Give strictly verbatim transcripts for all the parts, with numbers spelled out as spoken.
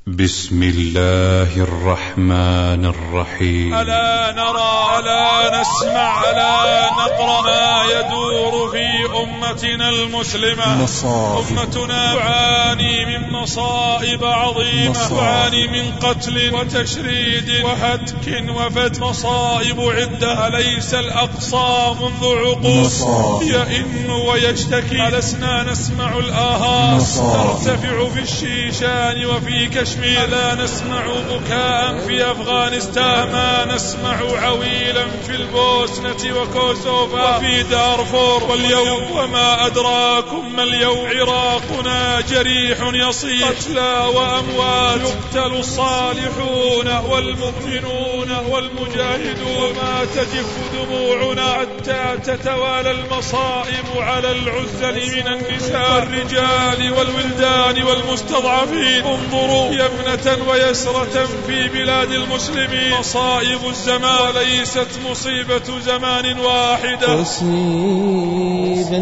بسم الله الرحمن الرحيم. ألا نرى ألا نسمع ألا نقرأ ما يدور في أمتنا المسلمة. مصائب. أمتنا تعاني من مصائب عظيمة، تعاني من قتل وتشريد وهتك وفت، مصائب عدة. أليس الأقصى منذ عقود يئن ويشتكي؟ ألسنا نسمع الآهات ترتفع في الشيشان وفي كشمير؟ لا نسمع بكاء في أفغانستان، ما نسمع عويلا في البوسنة وكوسوفا وفي دارفور. واليوم وما أدراكم ما اليوم؟ عراقنا جريح يصيح، قتلى وأموات، يقتل الصالحون والمؤمنون والمجاهدون، ما تجف دموعنا حتى تتوالى المصائب على العزل من النساء والرجال والولدان والمستضعفين. انظروا يمنة ويسرة في بلاد المسلمين، مصائب الزمان ليست مصيبة زمان واحدة. أصيب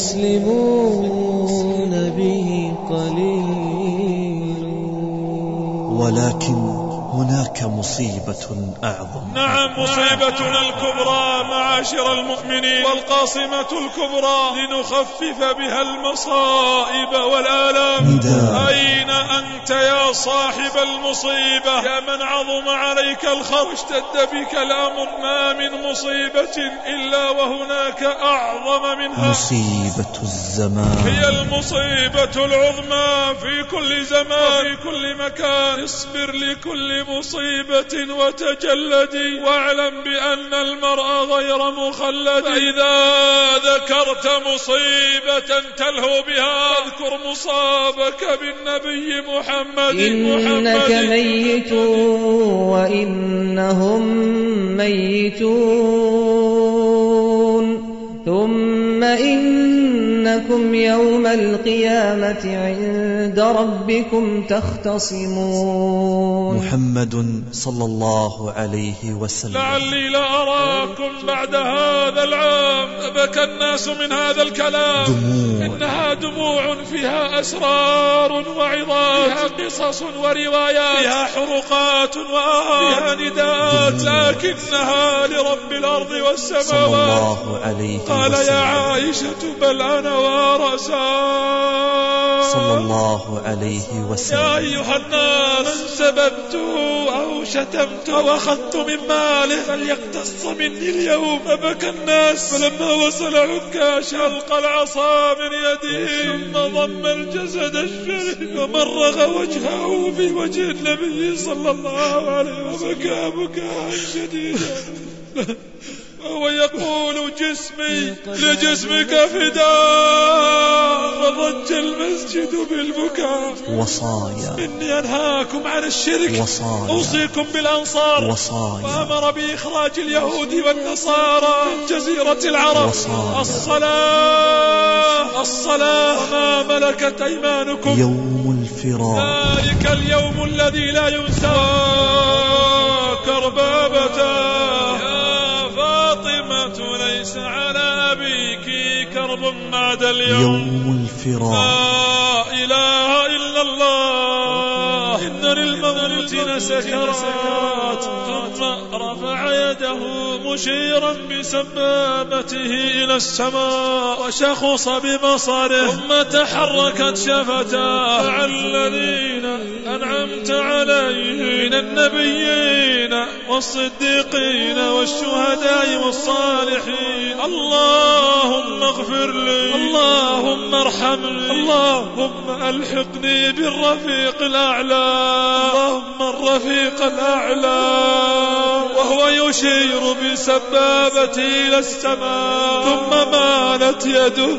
المسلمون به قليل، ولكن هناك مصيبة أعظم. نعم، مصيبتنا الكبرى معاشر المؤمنين، والقاصمة الكبرى لنخفف بها المصائب والآلام. أين أنت يا صاحب المصيبة؟ يا من عظم عليك الخطر واشتد بك الأمر، ما من مصيبة إلا وهناك أعظم منها. مصيبة الزمان هي المصيبة العظمى في كل زمان وفي كل مكان. اصبر لكل مصيبة وتجلدي، واعلم بأن المرء غير مخلد. فإذا ذكرت مصيبة تلهو بها اذكر مصابك بالنبي محمد. إنك ميت وإنهم ميتون، ثم إنكم يوم القيامة عند ربكم تختصمون. محمد صلى الله عليه وسلم. لعلي لا أراكم بعد هذا العام. بكى الناس من هذا الكلام، دموع. إنها دموع فيها أسرار وعظات، فيها قصص وروايات، فيها حرقات وآهات، فيها نداءات، لكنها لرب الأرض والسماوات صلى الله عليه وسلم. قال يا عائشة بل أنا ورسال صلى الله عليه وسلم. يا أيها الناس، من سببته أو شتمته أو أخذت من ماله فليقتص مني اليوم. فبكى الناس، فلما وصل عكاش ألقى العصا من يده ثم ضم الجسد الشريف ومرغ وجهه في وجه النبي صلى الله عليه وسلم وبكى بكاء شديدا وهو يقول جسمي لجسمك فداء. وضج المسجد بالبكاء. وصايا. إني أنهاكم عن الشرك، وصايا. أوصيكم بالأنصار، وصايا. وأمر بإخراج اليهود والنصارى من جزيرة العرب. وصايا. الصلاة الصلاة ما ملكت أيمانكم. يوم الفراق. ذلك اليوم الذي لا ينسى. كربابة ليس على أبيك كرب بعد اليوم. يوم الفراق. لا إله إلا الله. إن للموت لسكرات. ثم رفع يده مشيرا بسبابته إلى السماء وشخص ببصره، ثم تحركت شفتاه. مع الذين أنعمت عليهم من النبيين والصديقين والشهداء والصالحين. اللهم اغفر لي، اللهم ارحمني، اللهم ألحقني بالرفيق الأعلى، اللهم الرفيق الأعلى. وهو يشير بسبابته إلى السماء، ثم مالت يده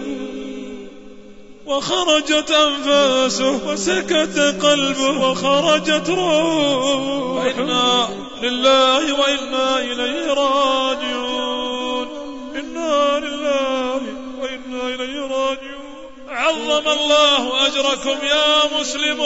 وخرجت أنفاسه وسكت قلبه وخرجت روحه. إنا لله وإنا إليه راجعون. إنا لله وإنا إليه راجعون. عظم الله أجركم يا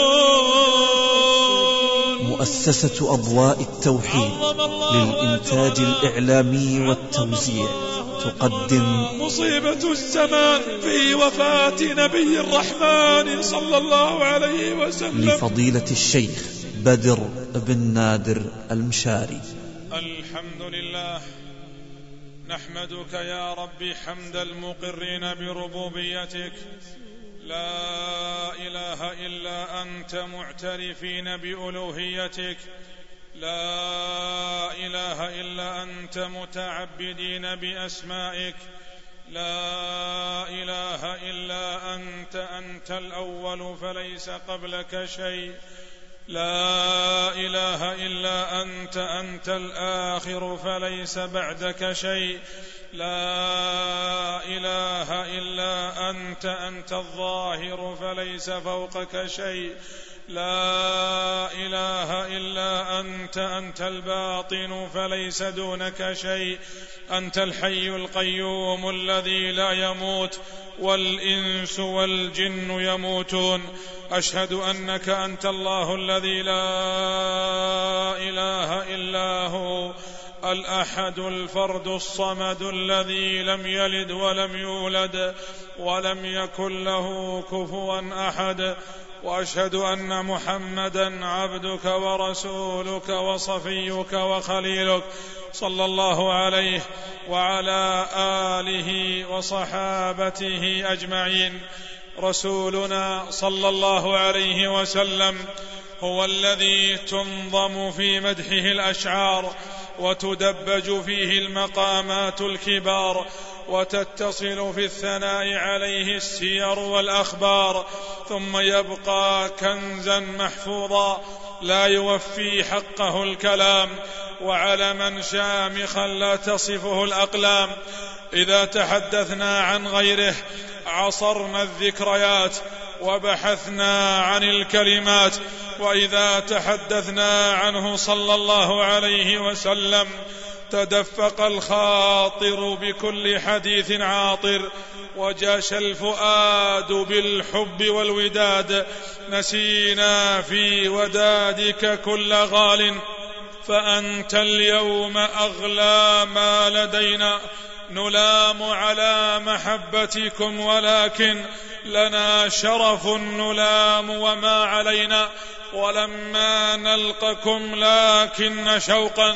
مسلمون. مؤسسة أضواء التوحيد للإنتاج الإعلامي والتوزيع تقدم مصيبة الزمان في وفاة نبي الرحمن صلى الله عليه وسلم لفضيلة الشيخ بدر بن نادر المشاري. الحمد لله، نحمدك يا رب حمد المقرين بربوبيتك، لا إله إلا أنت معترفين بألوهيتك، لا إله إلا أنت متعبدين بأسمائك، لا إله إلا أنت أنت الأول فليس قبلك شيء، لا إله إلا أنت أنت الآخر فليس بعدك شيء، لا إله إلا أنت أنت الظاهر فليس فوقك شيء، لا إله إلا أنت أنت الباطن فليس دونك شيء، أنت الحي القيوم الذي لا يموت والإنس والجن يموتون. أشهد أنك أنت الله الذي لا إله إلا هو، الأحد الفرد الصمد الذي لم يلد ولم يولد ولم يكن له كفوا أحد. وأشهد أن محمدا عبدك ورسولك وصفيك وخليلك صلى الله عليه وعلى آله وصحابته أجمعين. رسولنا صلى الله عليه وسلم هو الذي تنظم في مدحه الأشعار وتدبج فيه المقامات الكبار وتتصل في الثناء عليه السير والأخبار، ثم يبقى كنزا محفوظا لا يوفي حقه الكلام، وعلما شامخا لا تصفه الأقلام. إذا تحدثنا عن غيره عصرنا الذكريات وبحثنا عن الكلمات، وإذا تحدثنا عنه صلى الله عليه وسلم تدفق الخاطر بكل حديث عاطر، وجاش الفؤاد بالحب والوداد. نسينا في ودادك كل غال، فأنت اليوم أغلى ما لدينا. نلام على محبتكم ولكن لنا شرف نلام وما علينا، ولما نلقكم لكن شوقا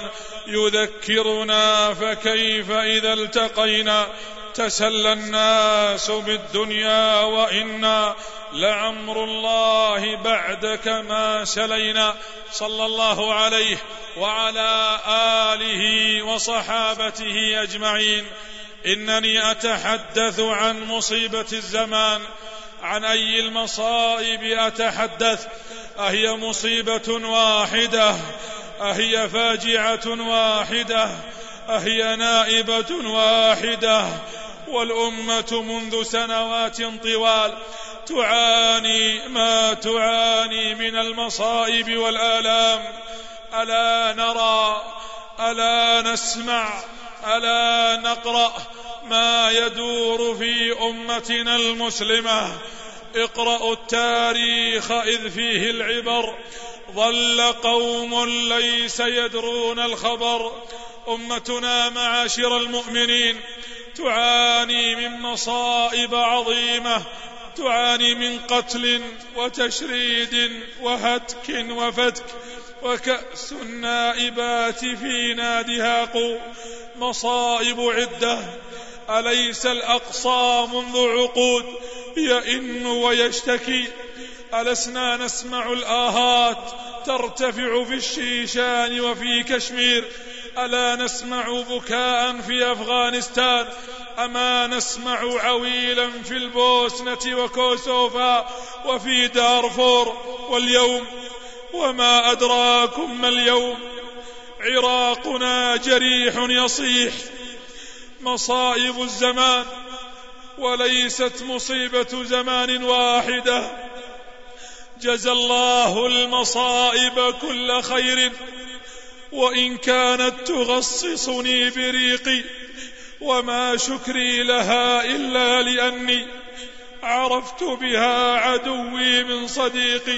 يذكرنا فكيف إذا التقينا. تسلى الناس بالدنيا وإنا لعمر الله بعدك ما سلينا. صلى الله عليه وعلى آله وصحابته أجمعين. إنني أتحدث عن مصيبة الزمان. عن أي المصائب أتحدث؟ أهي مصيبة واحدة؟ أهي فاجعة واحدة؟ أهي نائبة واحدة؟ والأمة منذ سنوات طوال تعاني ما تعاني من المصائب والآلام. ألا نرى، ألا نسمع، ألا نقرأ ما يدور في أمتنا المسلمة؟ اقرأوا التاريخ إذ فيه العبر. ظل قوم ليس يدرون الخبر. أمتنا معاشر المؤمنين تعاني من مصائب عظيمة، تعاني من قتل وتشريد وهتك وفتك، وكأس النائبات في نادها مصائب عدة. أليس الأقصى منذ عقود يئن ويشتكي؟ ألسنا نسمع الآهات ترتفع في الشيشان وفي كشمير؟ ألا نسمع بكاء في أفغانستان؟ أما نسمع عويلا في البوسنة وكوسوفا وفي دارفور؟ واليوم وما أدراكم ما اليوم؟ عراقنا جريح يصيح. مصائب الزمان، وليست مصيبة زمان واحدة. جزى الله المصائب كل خير، وإن كانت تغصصني بريقي، وما شكري لها إلا لأني عرفت بها عدوي من صديقي.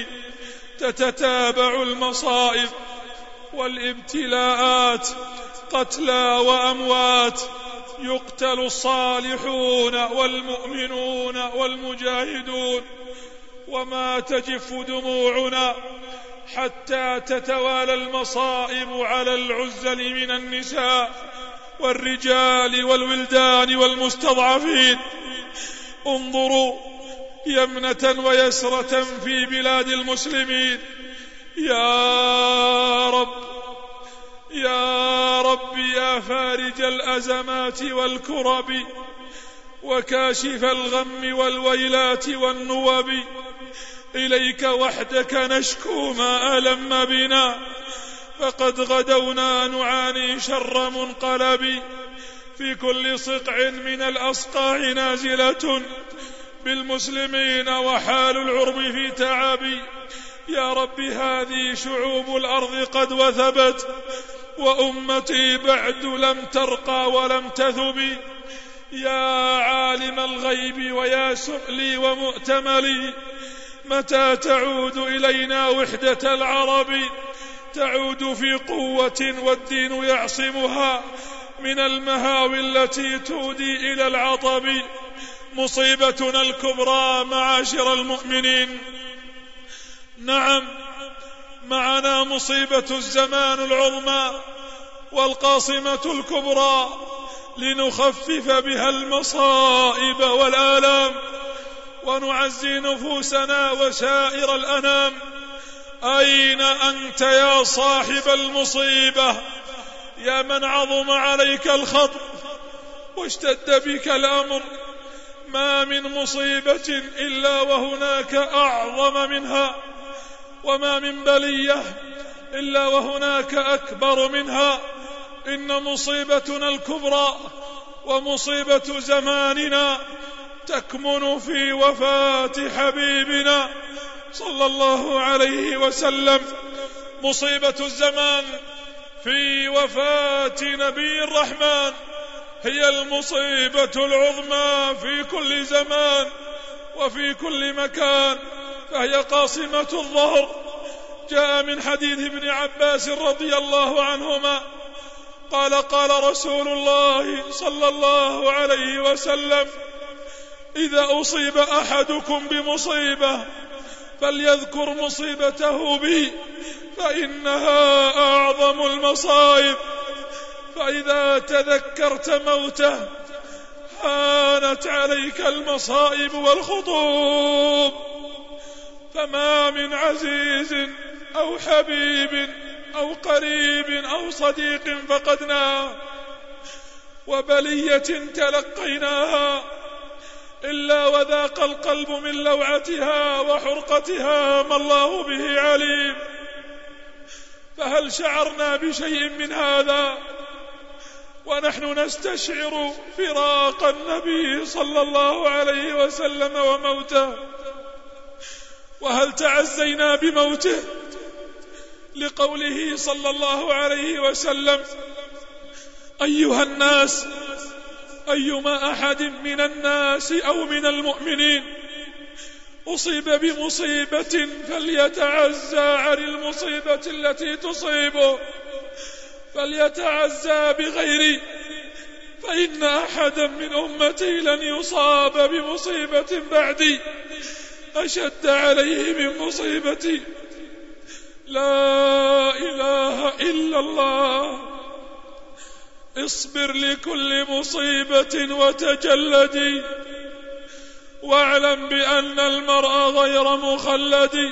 تتتابع المصائب والابتلاءات، قتلى وأموات، يقتل الصالحون والمؤمنون والمجاهدون، وما تجف دموعنا حتى تتوالى المصائب على العزل من النساء والرجال والولدان والمستضعفين. انظروا يمنة ويسرة في بلاد المسلمين. يا رب يا رب يا فارج الأزمات والكرب وكاشف الغم والويلات والنوب، إليك وحدك نشكو ما ألم بنا، فقد غدونا نعاني شر منقلب. في كل صقع من الأصقاع نازلة بالمسلمين وحال العرب في تعب. يا رب هذه شعوب الأرض قد وثبت، وأمتي بعد لم ترقى ولم تثب. يا عالم الغيب ويا سؤلي ومؤتملي، متى تعود إلينا وحدة العرب؟ تعود في قوة والدين يعصمها من المهاوي التي تودي إلى العطب. مصيبتنا الكبرى معاشر المؤمنين، نعم معنا مصيبة الزمان العظمى والقاصمة الكبرى، لنخفف بها المصائب والآلام ونعزي نفوسنا وسائر الأنام. أين أنت يا صاحب المصيبة؟ يا من عظم عليك الخطر واشتد بك الأمر، ما من مصيبة إلا وهناك أعظم منها، وما من بلية إلا وهناك أكبر منها. إن مصيبتنا الكبرى ومصيبة زماننا تكمن في وفاة حبيبنا صلى الله عليه وسلم. مصيبة الزمان في وفاة نبي الرحمن هي المصيبة العظمى في كل زمان وفي كل مكان، فهي قاصمة الظهر. جاء من حديث ابن عباس رضي الله عنهما قال قال رسول الله صلى الله عليه وسلم: إذا أصيب أحدكم بمصيبة فليذكر مصيبته بي، فإنها أعظم المصائب. فإذا تذكرت موته هانت عليك المصائب والخطوب. فما من عزيز أو حبيب أو قريب أو صديق فقدناه وبلية تلقيناها إلا وذاق القلب من لوعتها وحرقتها ما الله به عليم. فهل شعرنا بشيء من هذا ونحن نستشعر فراق النبي صلى الله عليه وسلم وموته؟ وهل تعزينا بموته لقوله صلى الله عليه وسلم: أيها الناس، أيما أحد من الناس أو من المؤمنين أصيب بمصيبة فليتعزى عن المصيبة التي تصيبه، فليتعزى بغيري، فإن أحدا من أمتي لن يصاب بمصيبة بعدي أشد عليه من مصيبتي. لا إله إلا الله. اصبر لكل مصيبة وتجلدي، واعلم بأن المرء غير مخلد.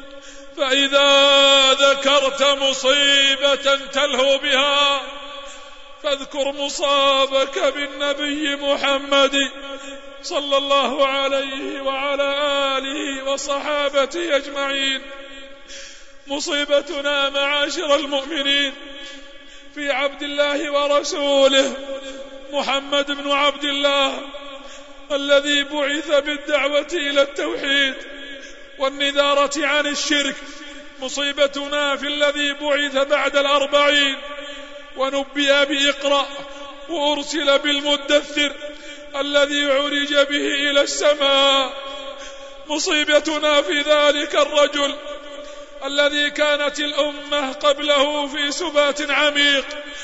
فإذا ذكرت مصيبة تلهو بها فاذكر مصابك بالنبي محمد صلى الله عليه وعلى آله وصحابته أجمعين. مصيبتنا معاشر المؤمنين في عبد الله ورسوله محمد بن عبد الله الذي بعث بالدعوة إلى التوحيد والنذارة عن الشرك. مصيبتنا في الذي بعث بعد الأربعين ونبئ بإقرأ وأرسل بالمدثر الذي عرج به إلى السماء. مصيبتنا في ذلك الرجل الذي كانت الأمة قبله في سبات عميق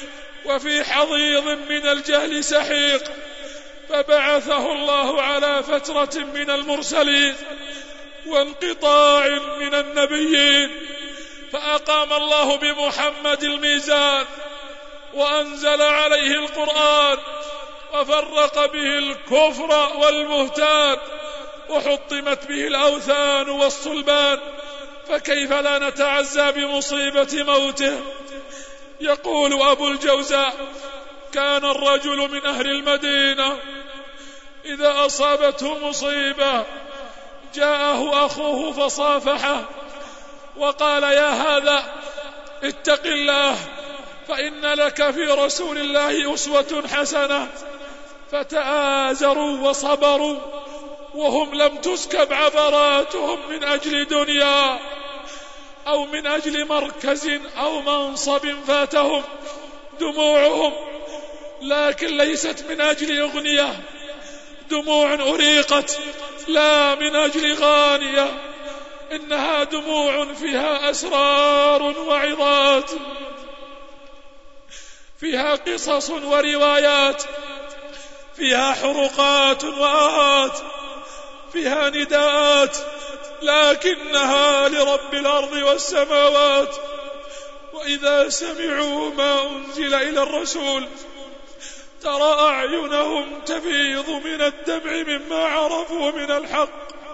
وفي حضيض من الجهل سحيق، فبعثه الله على فترة من المرسلين وانقطاع من النبيين، فأقام الله بمحمد الميزان وأنزل عليه القرآن وفرق به الكفر والبهتان وحطمت به الأوثان والصلبان، فكيف لا نتعزى بمصيبة موته؟ يقول أبو الجوزاء: كان الرجل من أهل المدينة إذا أصابته مصيبة جاءه أخوه فصافحه وقال: يا هذا اتق الله فإن لك في رسول الله أسوة حسنة. فتآزروا وصبروا وهم لم تسكب عبراتهم من أجل دنيا أو من أجل مركز أو منصب فاتهم دموعهم، لكن ليست من أجل أغنية، دموع أريقت لا من أجل غانية، إنها دموع فيها أسرار وعظات، فيها قصص وروايات، فيها حرقات وآهات، فيها نداءات، لكنها لرب الأرض والسماوات. وإذا سمعوا ما أنزل إلى الرسول ترى أعينهم تفيض من الدمع مما عرفوا من الحق،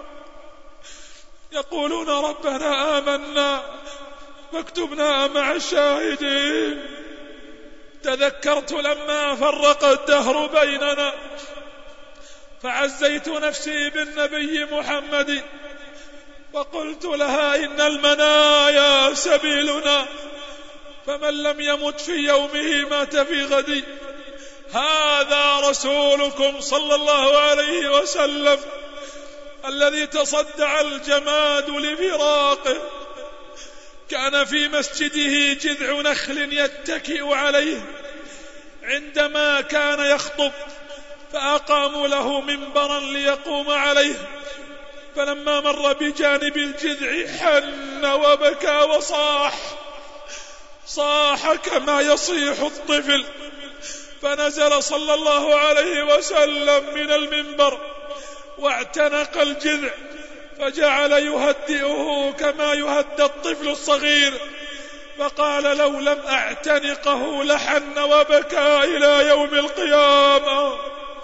يقولون: ربنا آمنا فاكتبنا مع الشاهدين. تذكرت لما فرق الدهر بيننا فعزيت نفسي بالنبي محمد وقلت لها: إن المنايا سبيلنا، فمن لم يمت في يومه مات في غد. هذا رسولكم صلى الله عليه وسلم الذي تصدع الجماد لفراقه، كان في مسجده جذع نخل يتكئ عليه عندما كان يخطب، فأقاموا له منبرا ليقوم عليه، فلما مر بجانب الجذع حن وبكى وصاح صاح كما يصيح الطفل، فنزل صلى الله عليه وسلم من المنبر واعتنق الجذع فجعل يهدئه كما يهدى الطفل الصغير، فقال: لو لم أعتنقه لحن وبكى إلى يوم القيامة.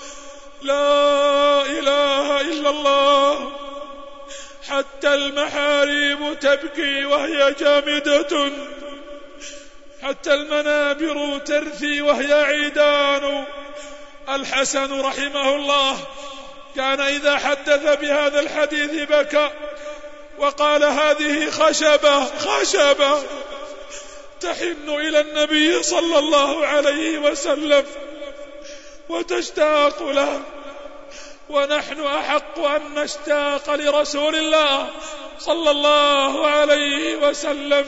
لا إله إلا الله. حتى المحاريب تبكي وهي جامدة، حتى المنابر ترثي وهي عيدان. الحسن رحمه الله كان إذا حدث بهذا الحديث بكى وقال: هذه خشبة خشبة تحن إلى النبي صلى الله عليه وسلم وتشتاق له، ونحن أحق أن نشتاق لرسول الله صلى الله عليه وسلم.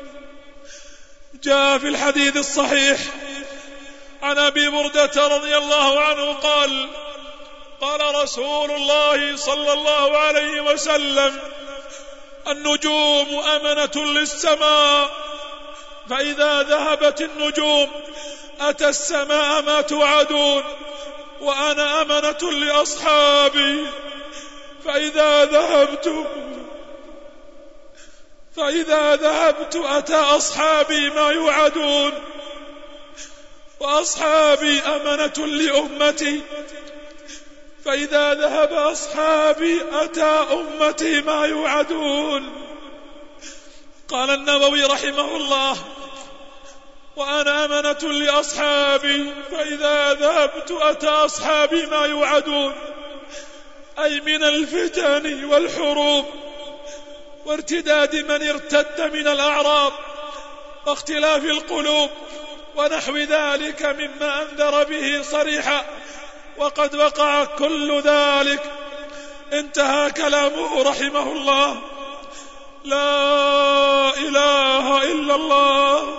جاء في الحديث الصحيح عن أبي بردة رضي الله عنه قال: قال رسول الله صلى الله عليه وسلم: النجوم أمنة للسماء، فإذا ذهبت النجوم أتى السماء ما توعدون، وأنا أمنة لأصحابي، فإذا ذهبت فإذا ذهبت أتى أصحابي ما يوعدون، وأصحابي أمنة لأمتي، فإذا ذهب أصحابي أتى أمتي ما يوعدون. قال النووي رحمه الله: وأنا أمنة لأصحابي، فإذا ذهبت أتى أصحابي ما يوعدون، أي من الفتن والحروب وارتداد من ارتد من الأعراب واختلاف القلوب ونحو ذلك مما أنذر به صريحا، وقد وقع كل ذلك. انتهى كلامه رحمه الله. لا إله إلا الله.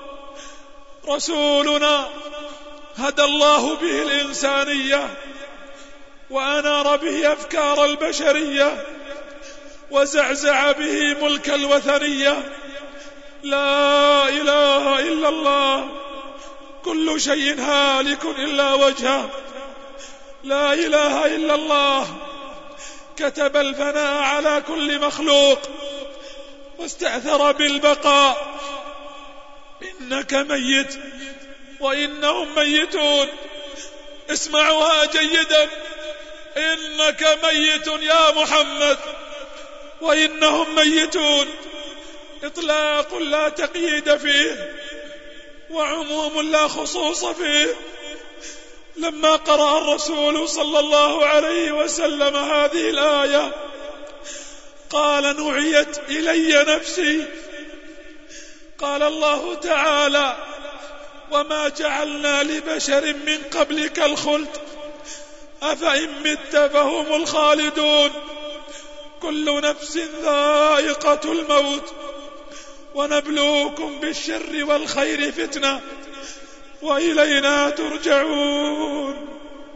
رسولنا هدى الله به الإنسانية وأنار به أفكار البشرية وزعزع به ملك الوثنية. لا إله إلا الله كل شيء هالك إلا وجهه، لا إله إلا الله، كتب الفناء على كل مخلوق واستأثر بالبقاء. إنك ميت وإنهم ميتون. اسمعوها جيدا، إنك ميت يا محمد وإنهم ميتون. إطلاق لا تقييد فيه وعموم لا خصوص فيه. لما قرأ الرسول صلى الله عليه وسلم هذه الآية قال: نعيت إلي نفسي. قال الله تعالى: وما جعلنا لبشر من قبلك الخلد أفإن مت فهم الخالدون. كل نفس ذائقة الموت ونبلوكم بالشر والخير فتنة وإلينا ترجعون.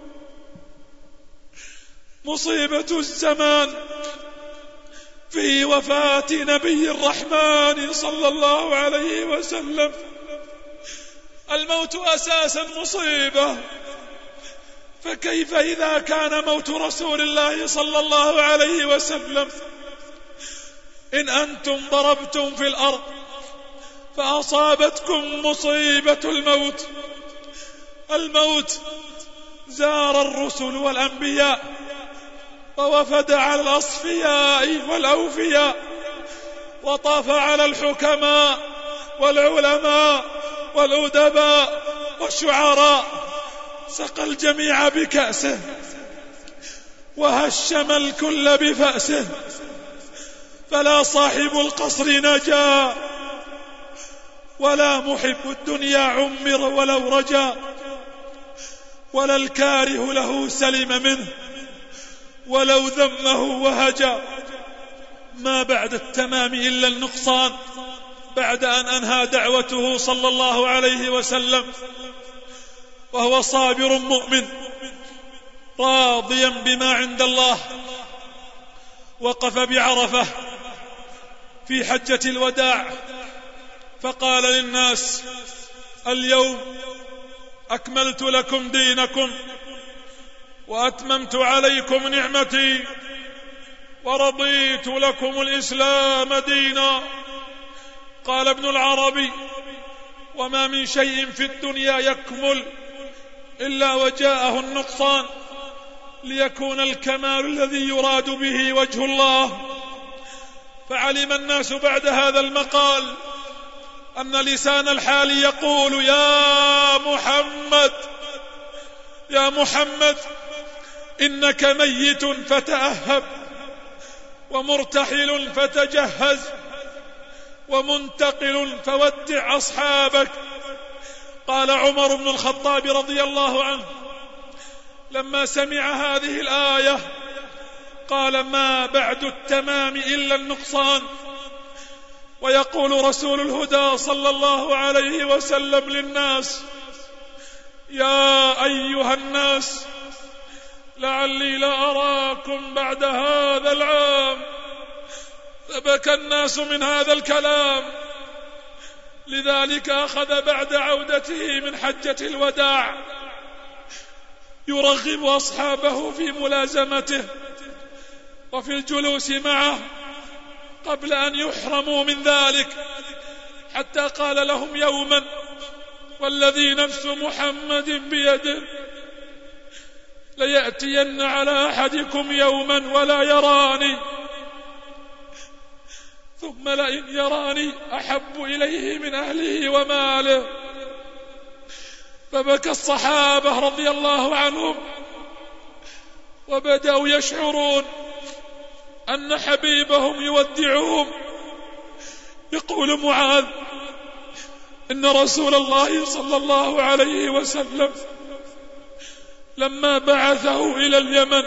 مصيبة الزمان في وفاة نبي الرحمن صلى الله عليه وسلم. الموت أساسا مصيبة، فكيف إذا كان موت رسول الله صلى الله عليه وسلم؟ إن أنتم ضربتم في الأرض فأصابتكم مصيبة الموت. الموت زار الرسل والأنبياء ووفد على الأصفياء والأوفياء وطاف على الحكماء والعلماء والأدباء والشعراء، سقى الجميع بكأسه وهشم الكل بفأسه. فلا صاحب القصر نجا ولا محب الدنيا عمر ولو رجا، ولا الكاره له سلم منه ولو ذمه وهجا. ما بعد التمام إلا النقصان. بعد أن أنهى دعوته صلى الله عليه وسلم وهو صابر مؤمن راضيا بما عند الله، وقف بعرفة في حجة الوداع فقال للناس: اليوم أكملت لكم دينكم وأتممت عليكم نعمتي ورضيت لكم الإسلام دينا. قال ابن العربي: وما من شيء في الدنيا يكمل إلا وجاءه النقصان ليكون الكمال الذي يراد به وجه الله. فعلم الناس بعد هذا المقال أن لسان الحال يقول: يا محمد يا محمد إنك ميت فتأهب، ومرتحل فتجهز، ومنتقل فودع أصحابك. قال عمر بن الخطاب رضي الله عنه لما سمع هذه الآية قال: ما بعد التمام إلا النقصان. ويقول رسول الهدى صلى الله عليه وسلم للناس: يا أيها الناس لعلي لا أراكم بعد هذا العام. فبكى الناس من هذا الكلام. لذلك أخذ بعد عودته من حجة الوداع يرغب أصحابه في ملازمته وفي الجلوس معه قبل أن يحرموا من ذلك، حتى قال لهم يوما: والذي نفس محمد بيده ليأتين على أحدكم يوما ولا يراني ثم لئن يراني أحب إليه من أهله وماله. فبكى الصحابة رضي الله عنهم وبدأوا يشعرون أن حبيبهم يودعهم. يقول معاذ: إن رسول الله صلى الله عليه وسلم لما بعثه إلى اليمن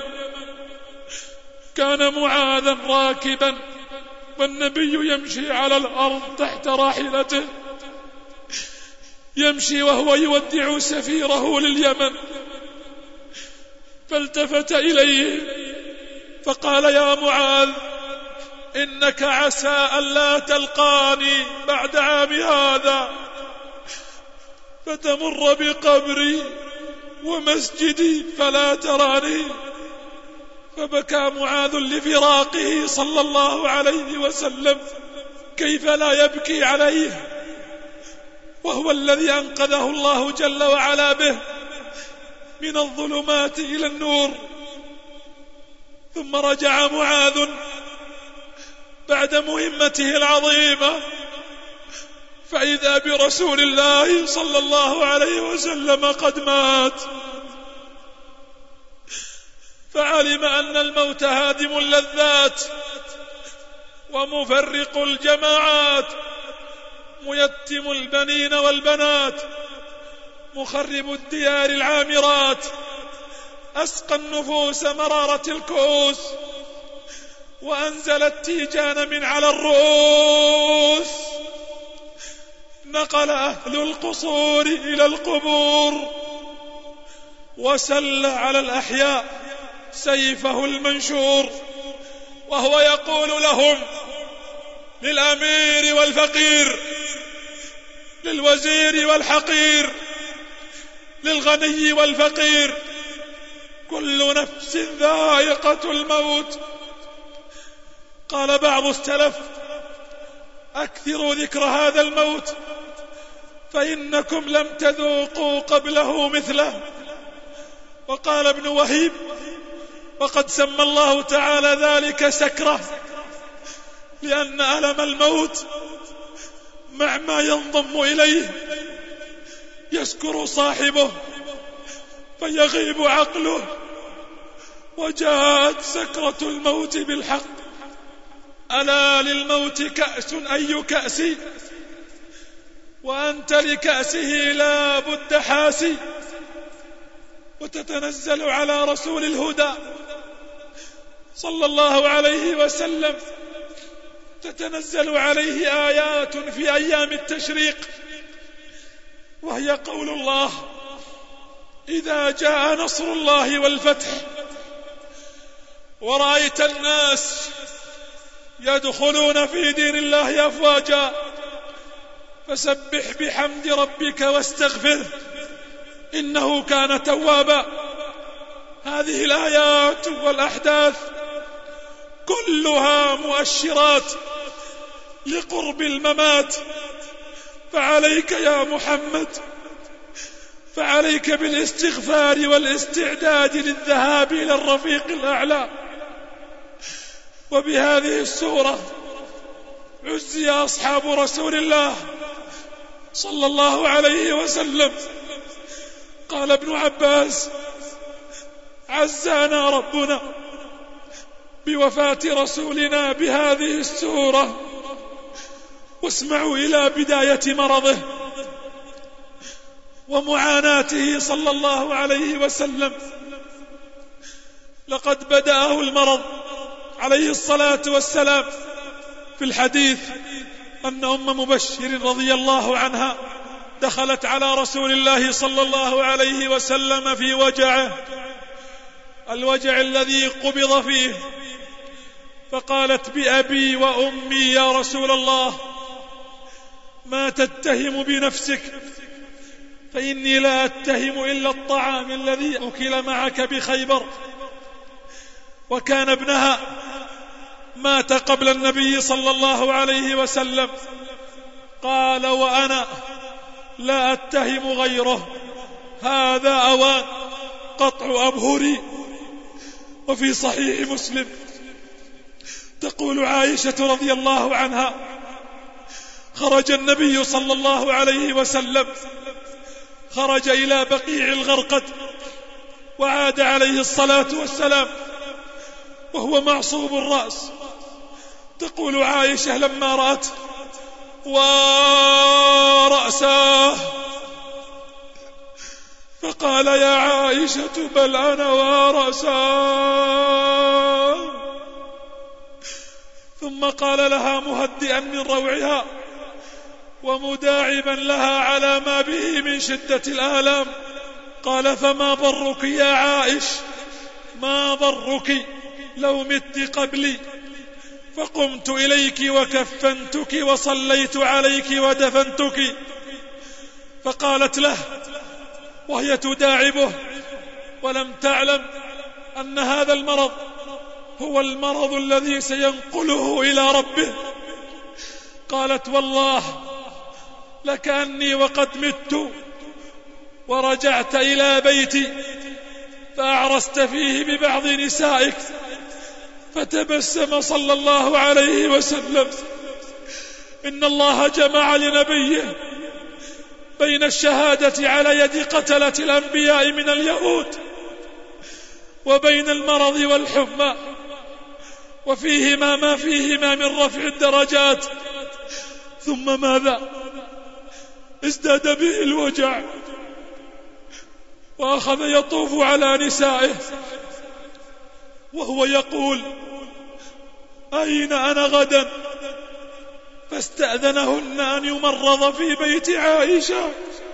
كان معاذا راكبا والنبي يمشي على الأرض تحت راحلته، يمشي وهو يودع سفيره لليمن. فالتفت إليه فقال: يا معاذ إنك عسى أن لا تلقاني بعد عام هذا. فتمر بقبري ومسجدي فلا تراني. فبكى معاذ لفراقه صلى الله عليه وسلم، كيف لا يبكي عليه وهو الذي أنقذه الله جل وعلا به من الظلمات إلى النور. ثم رجع معاذ بعد مهمته العظيمة، فإذا برسول الله صلى الله عليه وسلم قد مات، فعلم أن الموت هادم اللذات ومفرق الجماعات، ميتم البنين والبنات، مخرب الديار العامرات، أسقى النفوس مرارة الكؤوس، وأنزل التيجان من على الرؤوس. نقل أهل القصور إلى القبور، وسل على الأحياء سيفه المنشور، وهو يقول لهم، للأمير والفقير، للوزير والحقير، للغني والفقير، كل نفس ذائقة الموت. قال بعض السلف: أكثروا ذكر هذا الموت فإنكم لم تذوقوا قبله مثله. وقال ابن وهيب: وقد سمى الله تعالى ذلك سكرة، لأن ألم الموت مع ما ينضم إليه يسكر صاحبه فيغيب عقله. وجاءت سكرة الموت بالحق. ألا للموت كأس أي كأس، وأنت لكأسه لا بد حاسي. وتتنزل على رسول الهدى صلى الله عليه وسلم، تتنزل عليه آيات في أيام التشريق، وهي قول الله: إذا جاء نصر الله والفتح ورأيت الناس يدخلون في دين الله أفواجا فسبح بحمد ربك واستغفره إنه كان توابا. هذه الآيات والأحداث كلها مؤشرات لقرب الممات، فعليك يا محمد، فعليك بالاستغفار والاستعداد للذهاب إلى الرفيق الأعلى. وبهذه السورة عزي أصحاب رسول الله صلى الله عليه وسلم. قال ابن عباس: عزانا ربنا بوفاة رسولنا بهذه السورة. واسمعوا إلى بداية مرضه ومعاناته صلى الله عليه وسلم. لقد بدأه المرض عليه الصلاة والسلام في الحديث أن أم مبشر رضي الله عنها دخلت على رسول الله صلى الله عليه وسلم في وجعه، الوجع الذي قبض فيه، فقالت: بأبي وأمي يا رسول الله، ما تتهم بنفسك، فإني لا أتهم إلا الطعام الذي أكل معك بخيبر. وكان ابنها مات قبل النبي صلى الله عليه وسلم. قال: وأنا لا أتهم غيره، هذا أوان قطع أبهري. وفي صحيح مسلم تقول عائشة رضي الله عنها: خرج النبي صلى الله عليه وسلم، خرج إلى بقيع الغرقد وعاد عليه الصلاة والسلام وهو معصوب الرأس. تقول عائشة لما رأت ورأساه فقال: يا عائشة بل أنا ورأساه. ثم قال لها مهدئا من روعها ومداعبا لها على ما به من شدة الآلام، قال: فما ضرك يا عائش، ما ضرك لو مت قبلي. فقمت إليك وكفنتك وصليت عليك ودفنتك. فقالت له وهي تداعبه ولم تعلم أن هذا المرض هو المرض الذي سينقله إلى ربه، قالت والله لكأني وقد مت ورجعت إلى بيتي فأعرست فيه ببعض نسائك. فتبسم صلى الله عليه وسلم. إن الله جمع لنبيه بين الشهادة على يد قتلة الأنبياء من اليهود وبين المرض والحمى، وفيهما ما فيهما من رفع الدرجات. ثم ماذا؟ ازداد به الوجع وأخذ يطوف على نسائه وهو يقول أين أنا غدا؟ فاستأذنهن أن يمرض في بيت عائشة.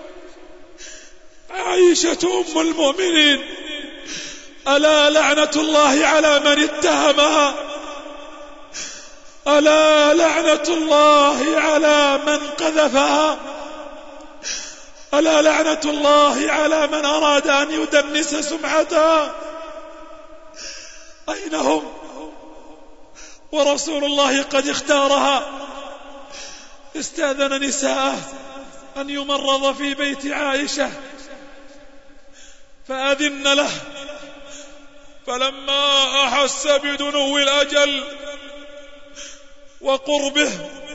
عائشة أم المؤمنين، ألا لعنة الله على من اتهمها، ألا لعنة الله على من قذفها، ألا لعنة الله على من أراد أن يدنس سمعتها. أين هم ورسول الله قد اختارها؟ استأذن نساءه أن يمرض في بيت عائشة فأذن له، فلما أحس بدنو الأجل وقربه،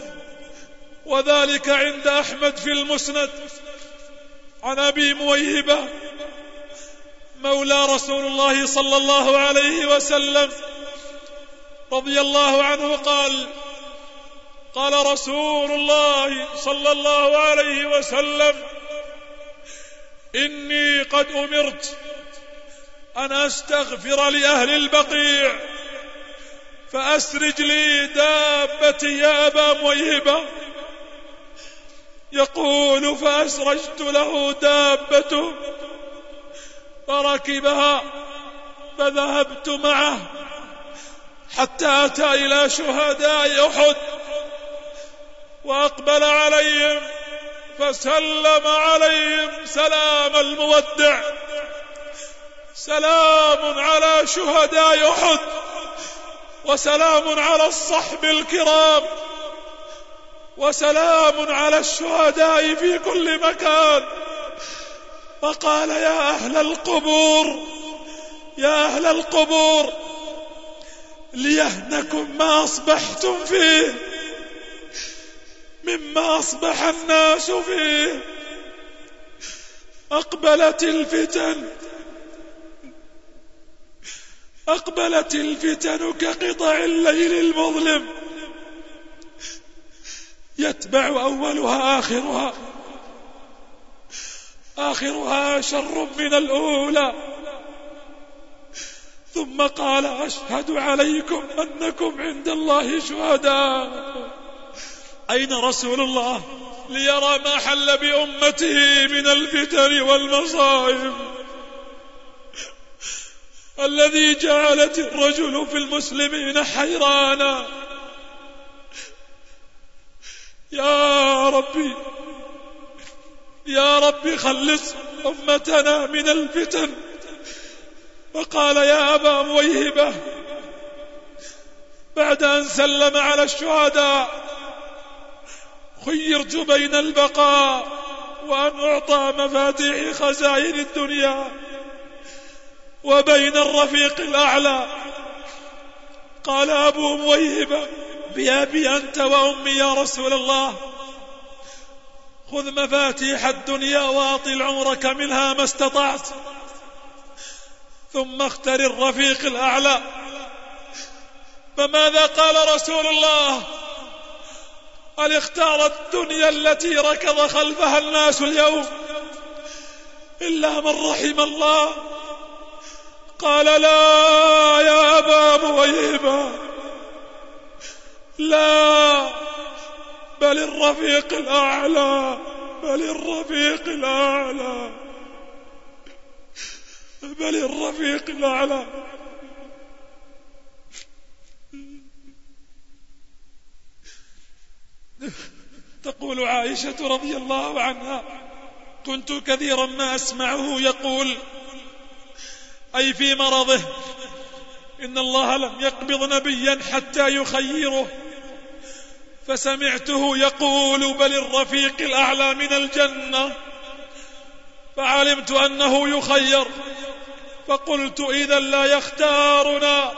وذلك عند أحمد في المسند عن أبي مويهبة مولى رسول الله صلى الله عليه وسلم رضي الله عنه قال قال رسول الله صلى الله عليه وسلم إني قد أمرت أن أستغفر لأهل البقيع فأسرج لي دابتي يا أبا مويهبة. يقول فأسرجت له دابته فركبها فذهبت معه حتى أتى إلى شهداء أحد وأقبل عليهم فسلم عليهم سلام المودع. سلام على شهداء أحد وسلام على الصحب الكرام وسلام على الشهداء في كل مكان. فقال يا أهل القبور يا أهل القبور ليهنكم ما أصبحتم فيه مما أصبح الناس فيه. أقبلت الفتن أقبلت الفتن كقطع الليل المظلم يتبع أولها آخرها آخرها شر من الأولى. ثم قال أشهد عليكم أنكم عند الله شهداء. أين رسول الله ليرى ما حل بأمته من الفتن والمصائب الذي جعلت الرجل في المسلمين حيرانا؟ يا ربي يا ربي خلص أمتنا من الفتن. فقال يا أبا مويهبة بعد أن سلم على الشهداء خيرت بين البقاء وأن أعطى مفاتيح خزائن الدنيا وبين الرفيق الأعلى. قال أبو مويهبة بأبي أنت وأمي يا رسول الله خذ مفاتيح الدنيا وأطل عمرك منها ما استطعت ثم اختر الرفيق الأعلى. فماذا قال رسول الله؟ قال اختار الدنيا التي ركض خلفها الناس اليوم إلا من رحم الله. قال لا يا أبا مويهبة لا بل الرفيق الأعلى بل الرفيق الأعلى بل الرفيق الأعلى. تقول عائشة رضي الله عنها كنت كثيرا ما أسمعه يقول، أي في مرضه، إن الله لم يقبض نبيا حتى يخيره، فسمعته يقول بل الرفيق الأعلى من الجنة، فعلمت أنه يخير، فقلت إذا لا يختارنا.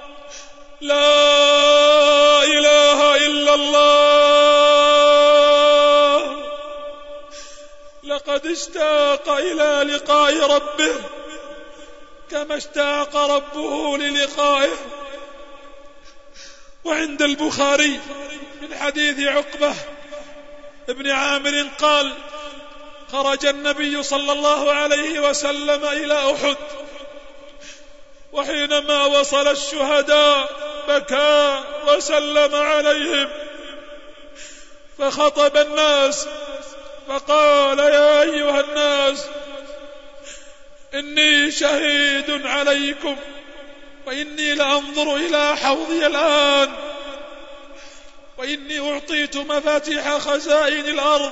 لا إله إلا الله. لقد اشتاق إلى لقاء ربه كما اشتاق ربه للقائه. وعند البخاري من حديث عقبة ابن عامر قال: خرج النبي صلى الله عليه وسلم إلى أحد، وحينما وصل الشهداء بكى وسلم عليهم، فخطب الناس فقال: يا أيها الناس، إني شهيد عليكم، وإني لأنظر إلى حوضي الآن، وإني أعطيت مفاتيح خزائن الأرض،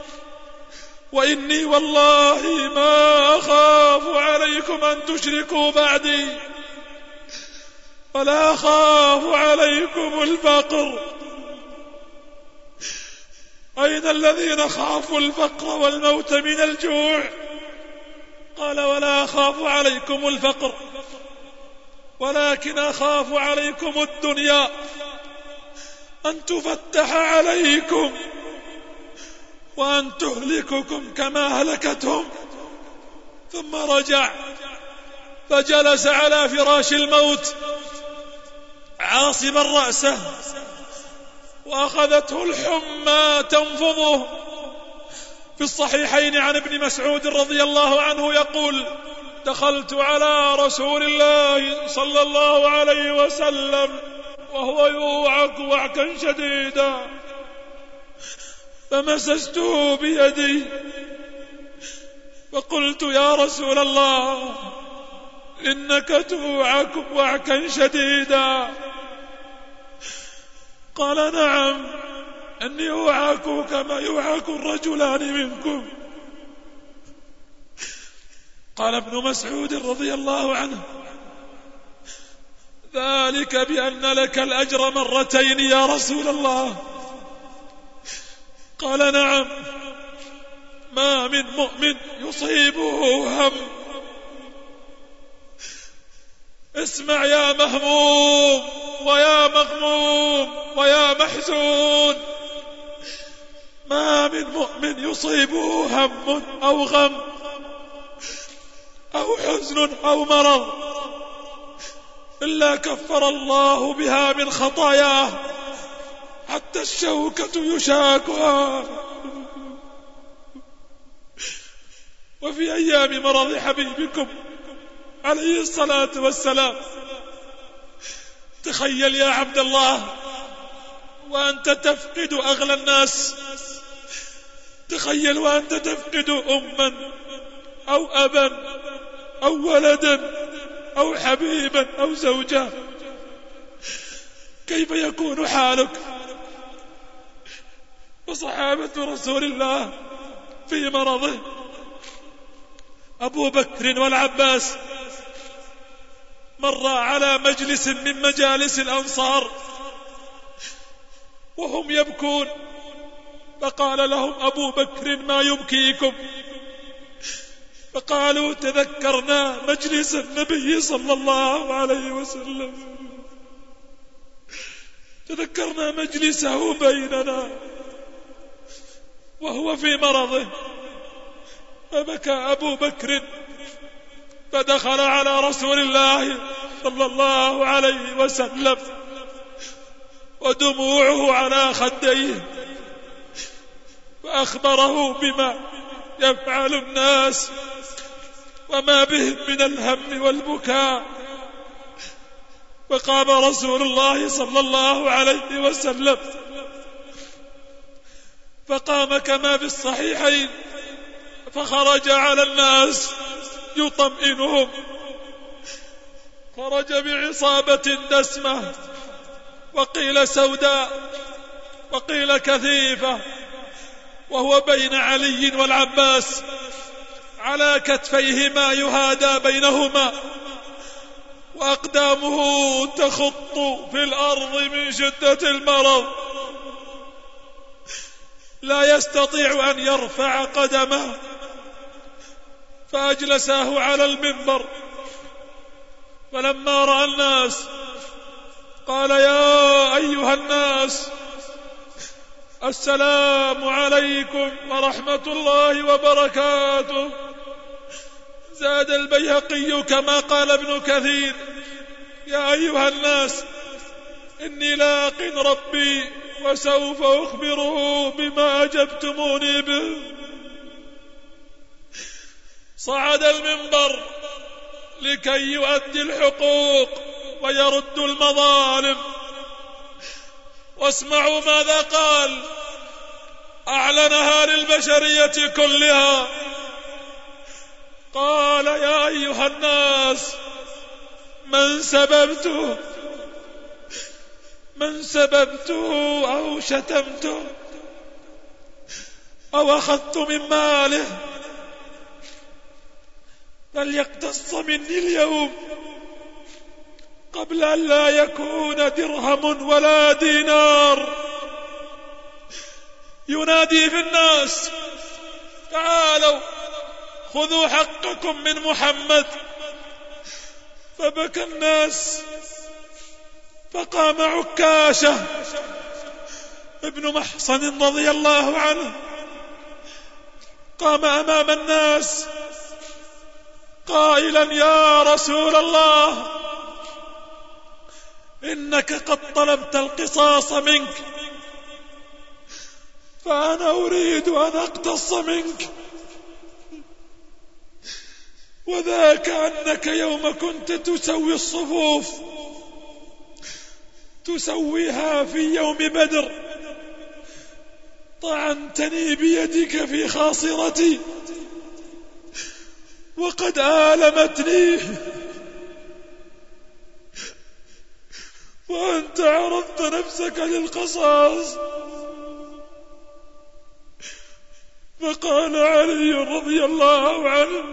وإني والله ما أخاف عليكم أن تشركوا بعدي، ولا أخاف عليكم الفقر. أين الذين خافوا الفقر والموت من الجوع؟ قال: ولا أخاف عليكم الفقر، ولكن أخاف عليكم الدنيا أن تفتح عليكم وأن تهلككم كما هلكتهم. ثم رجع فجلس على فراش الموت عاصبا رأسه، وأخذته الحمى تنفضه. في الصحيحين عن ابن مسعود رضي الله عنه يقول: دخلت على رسول الله صلى الله عليه وسلم وهو يوعك وعكا شديدا، فمسسته بيدي فقلت: يا رسول الله، إنك توعك وعكا شديدا. قال: نعم، أني أوعك كما يوعك الرجلان منكم. قال ابن مسعود رضي الله عنه: ذلك بأن لك الأجر مرتين يا رسول الله. قال: نعم، ما من مؤمن يصيبه هم. اسمع يا مهموم ويا مغموم ويا محزون، ما من مؤمن يصيبه هم أو غم أو حزن أو مرض إلا كفر الله بها من خطاياه حتى الشوكة يشاكها. وفي أيام مرض حبيبكم عليه الصلاة والسلام، تخيل يا عبد الله وأنت تفقد أغلى الناس، تخيل وأنت تفقد أما أو أبا أو ولدا أو حبيبا أو زوجا، كيف يكون حالك؟ وصحابة رسول الله في مرضه أبو بكر والعباس مر على مجلس من مجالس الأنصار وهم يبكون، فقال لهم أبو بكر: ما يبكيكم؟ فقالوا: تذكرنا مجلس النبي صلى الله عليه وسلم، تذكرنا مجلسه بيننا وهو في مرضه. فبكى أبو بكر فدخل على رسول الله صلى الله عليه وسلم ودموعه على خديه، فأخبره بما يفعل الناس وما بهم من الهم والبكاء. فقام رسول الله صلى الله عليه وسلم فقام كما في الصحيحين فخرج على الناس يطمئنهم، خرج بعصابة دسمة وقيل سوداء وقيل كثيفة، وهو بين علي والعباس على كتفيهما يهادى بينهما، وأقدامه تخط في الأرض من شدة المرض، لا يستطيع أن يرفع قدمه، فأجلساه على المنبر. فلما رأى الناس قال: يا أيها الناس، السلام عليكم ورحمة الله وبركاته. زاد البيهقي كما قال ابن كثير: يا أيها الناس، إني لاق ربي وسوف أخبره بما أجبتموني به. صعد المنبر لكي يؤدي الحقوق ويرد المظالم. واسمعوا ماذا قال، أعلنها للبشرية كلها. قال: يا أيها الناس، من سببته من سببته أو شتمته أو أخذت من ماله فليقتص مني اليوم قبل أن لا يكون درهم ولا دينار. ينادي في الناس: تعالوا خذوا حقكم من محمد. فبكى الناس، فقام عكاشة ابن محصن رضي الله عنه، قام أمام الناس قائلا: يا رسول الله، إنك قد طلبت القصاص منك، فأنا أريد أن أقتص منك، وذاك أنك يوم كنت تسوي الصفوف تسويها في يوم بدر طعنتني بيدك في خاصرتي وقد آلمتني، وأنت عرضت نفسك للقصاص. فقال علي رضي الله عنه: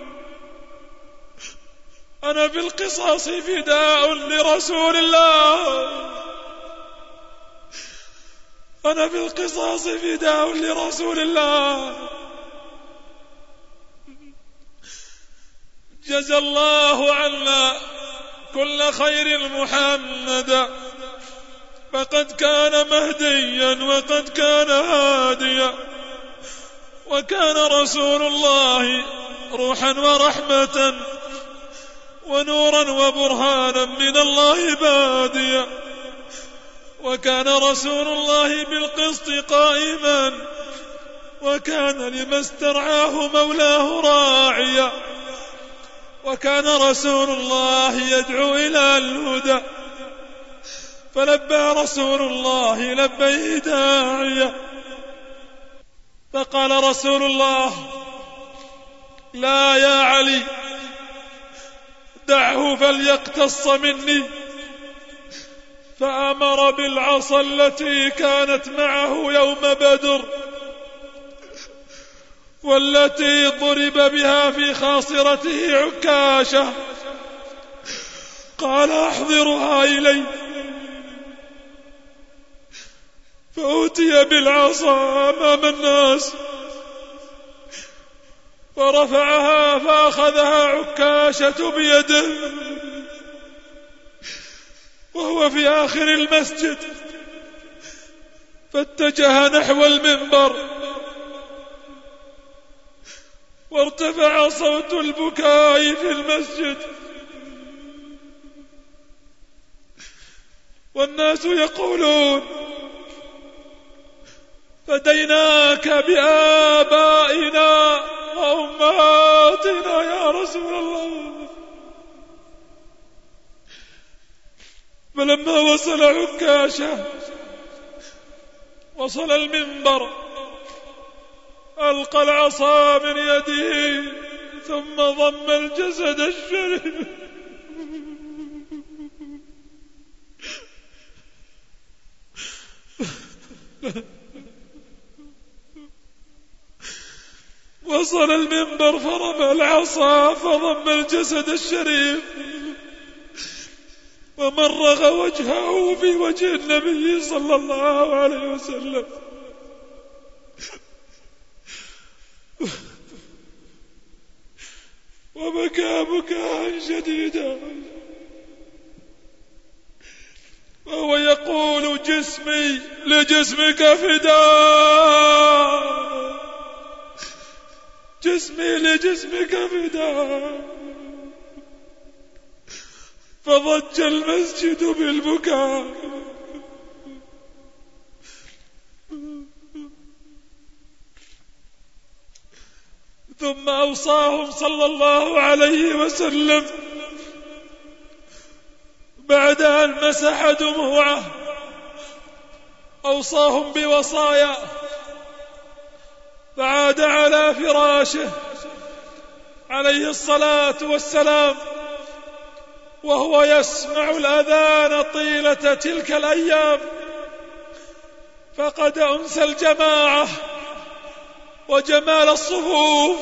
أنا بالقصاص فداء لرسول الله، أنا بالقصاص فداء لرسول الله. جزى الله عنا كل خير محمد، فقد كان مهديا وقد كان هاديا، وكان رسول الله روحا ورحمة ونورا وبرهانا من الله باديا، وكان رسول الله بالقسط قائما، وكان لما استرعاه مولاه راعيا، وكان رسول الله يدعو إلى الهدى، فلبى رسول الله لبيه داعيا. فقال رسول الله: لا يا علي، دعه فليقتص مني. فأمر بالعصا التي كانت معه يوم بدر والتي ضرب بها في خاصرته عكاشة، قال: أحضرها إلي. فأتي بالعصا أمام الناس فرفعها فأخذها عكاشة بيده وهو في آخر المسجد، فاتجه نحو المنبر وارتفع صوت البكاء في المسجد، والناس يقولون: فديناك بآبائنا وأمهاتنا يا رسول الله. فلما وصل عكاشة وصل المنبر ألقى العصا من يده ثم ضم الجسد الشريف وصل المنبر فرمى العصا فضم الجسد الشريف ومرغ وجهه في وجه النبي صلى الله عليه وسلم. وبكى بكاء شديدا وهو يقول: جسمي لجسمك فداء، جسمي لجسمك فداء. فضج المسجد بالبكاء. ثم أوصاهم صلى الله عليه وسلم بعد أن مسح دموعه، أوصاهم بوصايا، فعاد على فراشه عليه الصلاة والسلام وهو يسمع الأذان طيلة تلك الأيام، فقد أنسى الجماعة وجمال الصفوف،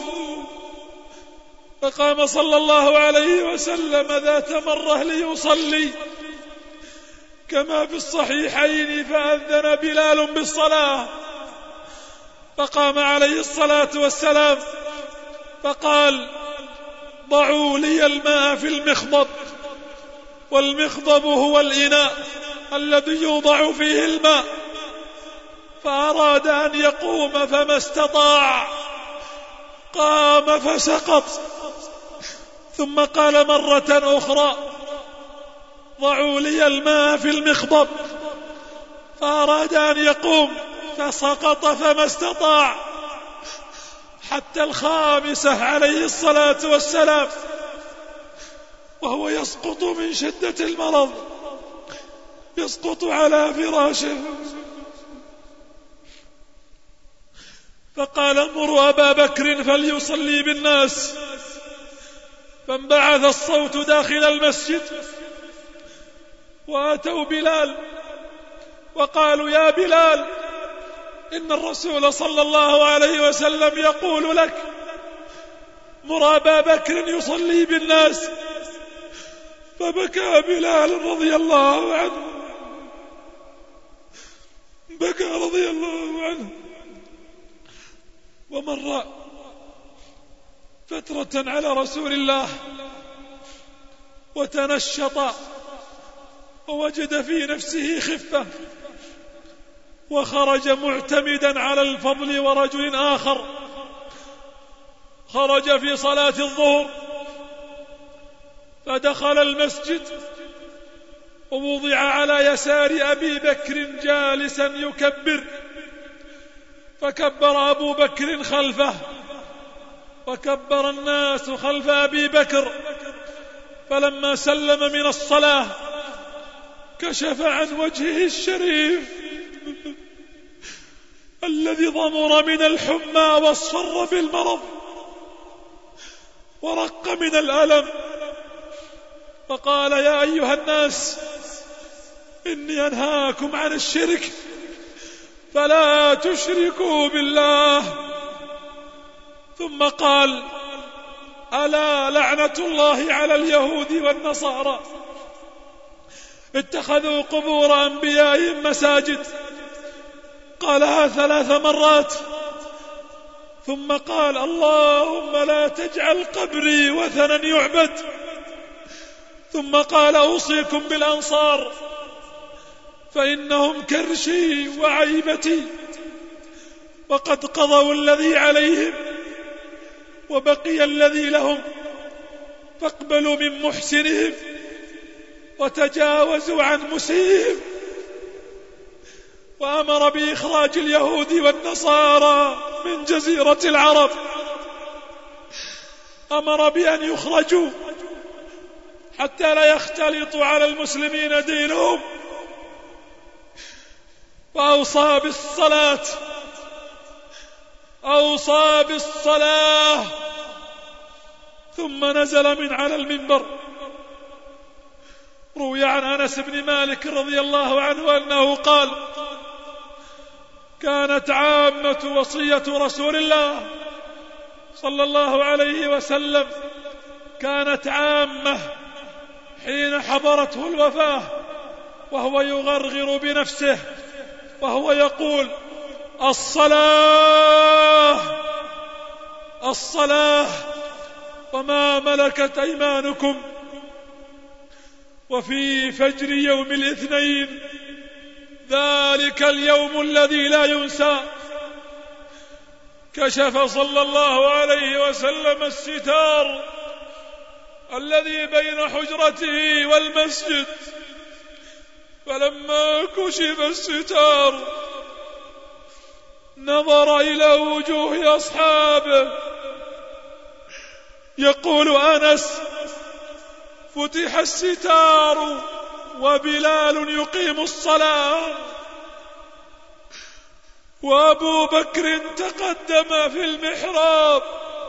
فقام صلى الله عليه وسلم ذات مرة ليصلي كما في الصحيحين، فأذن بلال بالصلاة، فقام عليه الصلاة والسلام فقال: ضعوا لي الماء في المخضب، والمخضب هو الإناء الذي يوضع فيه الماء. فأراد أن يقوم فما استطاع، قام فسقط، ثم قال مرة أخرى: ضعوا لي الماء في المخضب، فأراد أن يقوم فسقط فما استطاع، حتى الخامسة عليه الصلاة والسلام وهو يسقط من شدة المرض، يسقط على فراشه. فقال: مروا أبا بكر فليصلي بالناس. فانبعث الصوت داخل المسجد وأتوا بلال وقالوا: يا بلال، إن الرسول صلى الله عليه وسلم يقول لك: مر أبا بكر يصلي بالناس. فبكى بلال رضي الله عنه، بكى رضي الله عنه. ومر فترة على رسول الله وتنشط ووجد في نفسه خفة، وخرج معتمدا على الفضل ورجل آخر. خرج في صلاة الظهر فدخل المسجد ووضع على يسار أبي بكر جالسا يكبر، فكبر أبو بكر خلفه وكبر الناس خلف أبي بكر. فلما سلم من الصلاة كشف عن وجهه الشريف الذي ضمر من الحمى واصفر بالمرض ورق من الألم، فقال: يا أيها الناس، إني أنهاكم عن الشرك فلا تشركوا بالله. ثم قال: ألا لعنة الله على اليهود والنصارى، اتخذوا قبور أنبيائهم مساجد. قالها ثلاث مرات، ثم قال: اللهم لا تجعل قبري وثنا يعبد. ثم قال: أوصيكم بالأنصار فإنهم كرشي وعيبتي، وقد قضوا الذي عليهم وبقي الذي لهم، فاقبلوا من محسنهم وتجاوزوا عن مسيئهم. وأمر بإخراج اليهود والنصارى من جزيرة العرب، أمر بأن يخرجوا حتى لا يختلطوا على المسلمين دينهم. وأوصى بالصلاة، أوصى بالصلاة. ثم نزل من على المنبر. روي عن أنس بن مالك رضي الله عنه أنه قال: كانت عامة وصية رسول الله صلى الله عليه وسلم كانت عامة حين حضرته الوفاة وهو يغرغر بنفسه وهو يقول: الصلاة الصلاة وما ملكت أيمانكم. وفي فجر يوم الاثنين ذلك اليوم الذي لا ينسى كشف صلى الله عليه وسلم الستار الذي بين حجرته والمسجد، فلما كشف الستار نظر إلى وجوه أصحابه يقول أنس: فتح الستار وبلال يقيم الصلاة، وأبو بكر تقدم في المحراب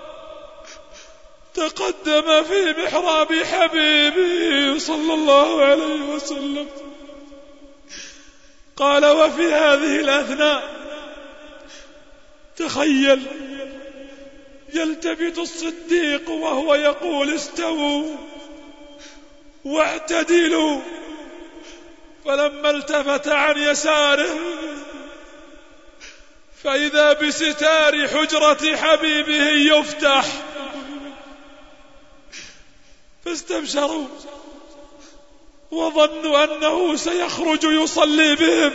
تقدم في محراب حبيبه صلى الله عليه وسلم. قال: وفي هذه الأثناء تخيل يلتفت الصديق وهو يقول: استووا واعتدلوا، فلما التفت عن يساره فإذا بستار حجرة حبيبه يفتح، فاستبشروا وظنوا أنه سيخرج يصلي بهم،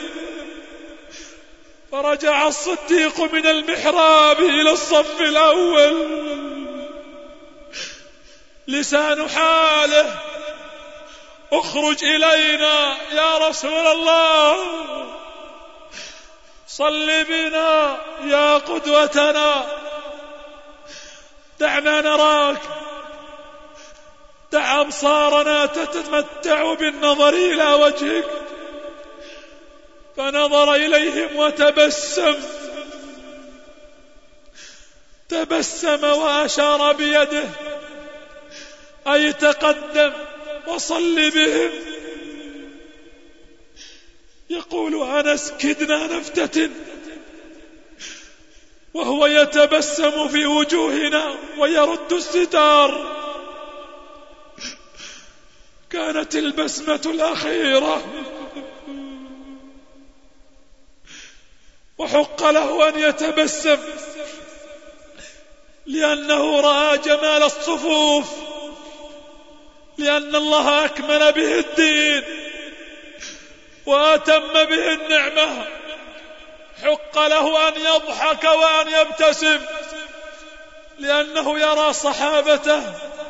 فرجع الصديق من المحراب إلى الصف الأول لسان حاله: اخرج إلينا يا رسول الله، صل بنا يا قدوتنا، دعنا نراك، دع أبصارنا تتمتع بالنظر إلى وجهك. فنظر إليهم وتبسم تبسم وأشار بيده أي تقدم وصل بهم. يقول أنس: كدنا نفتتن وهو يتبسم في وجوهنا ويرد الستار. كانت البسمة الأخيرة، وحق له أن يتبسم لأنه رأى جمال الصفوف، لأن الله أكمل به الدين وأتم به النعمة. حق له أن يضحك وأن يبتسم لأنه يرى صحابته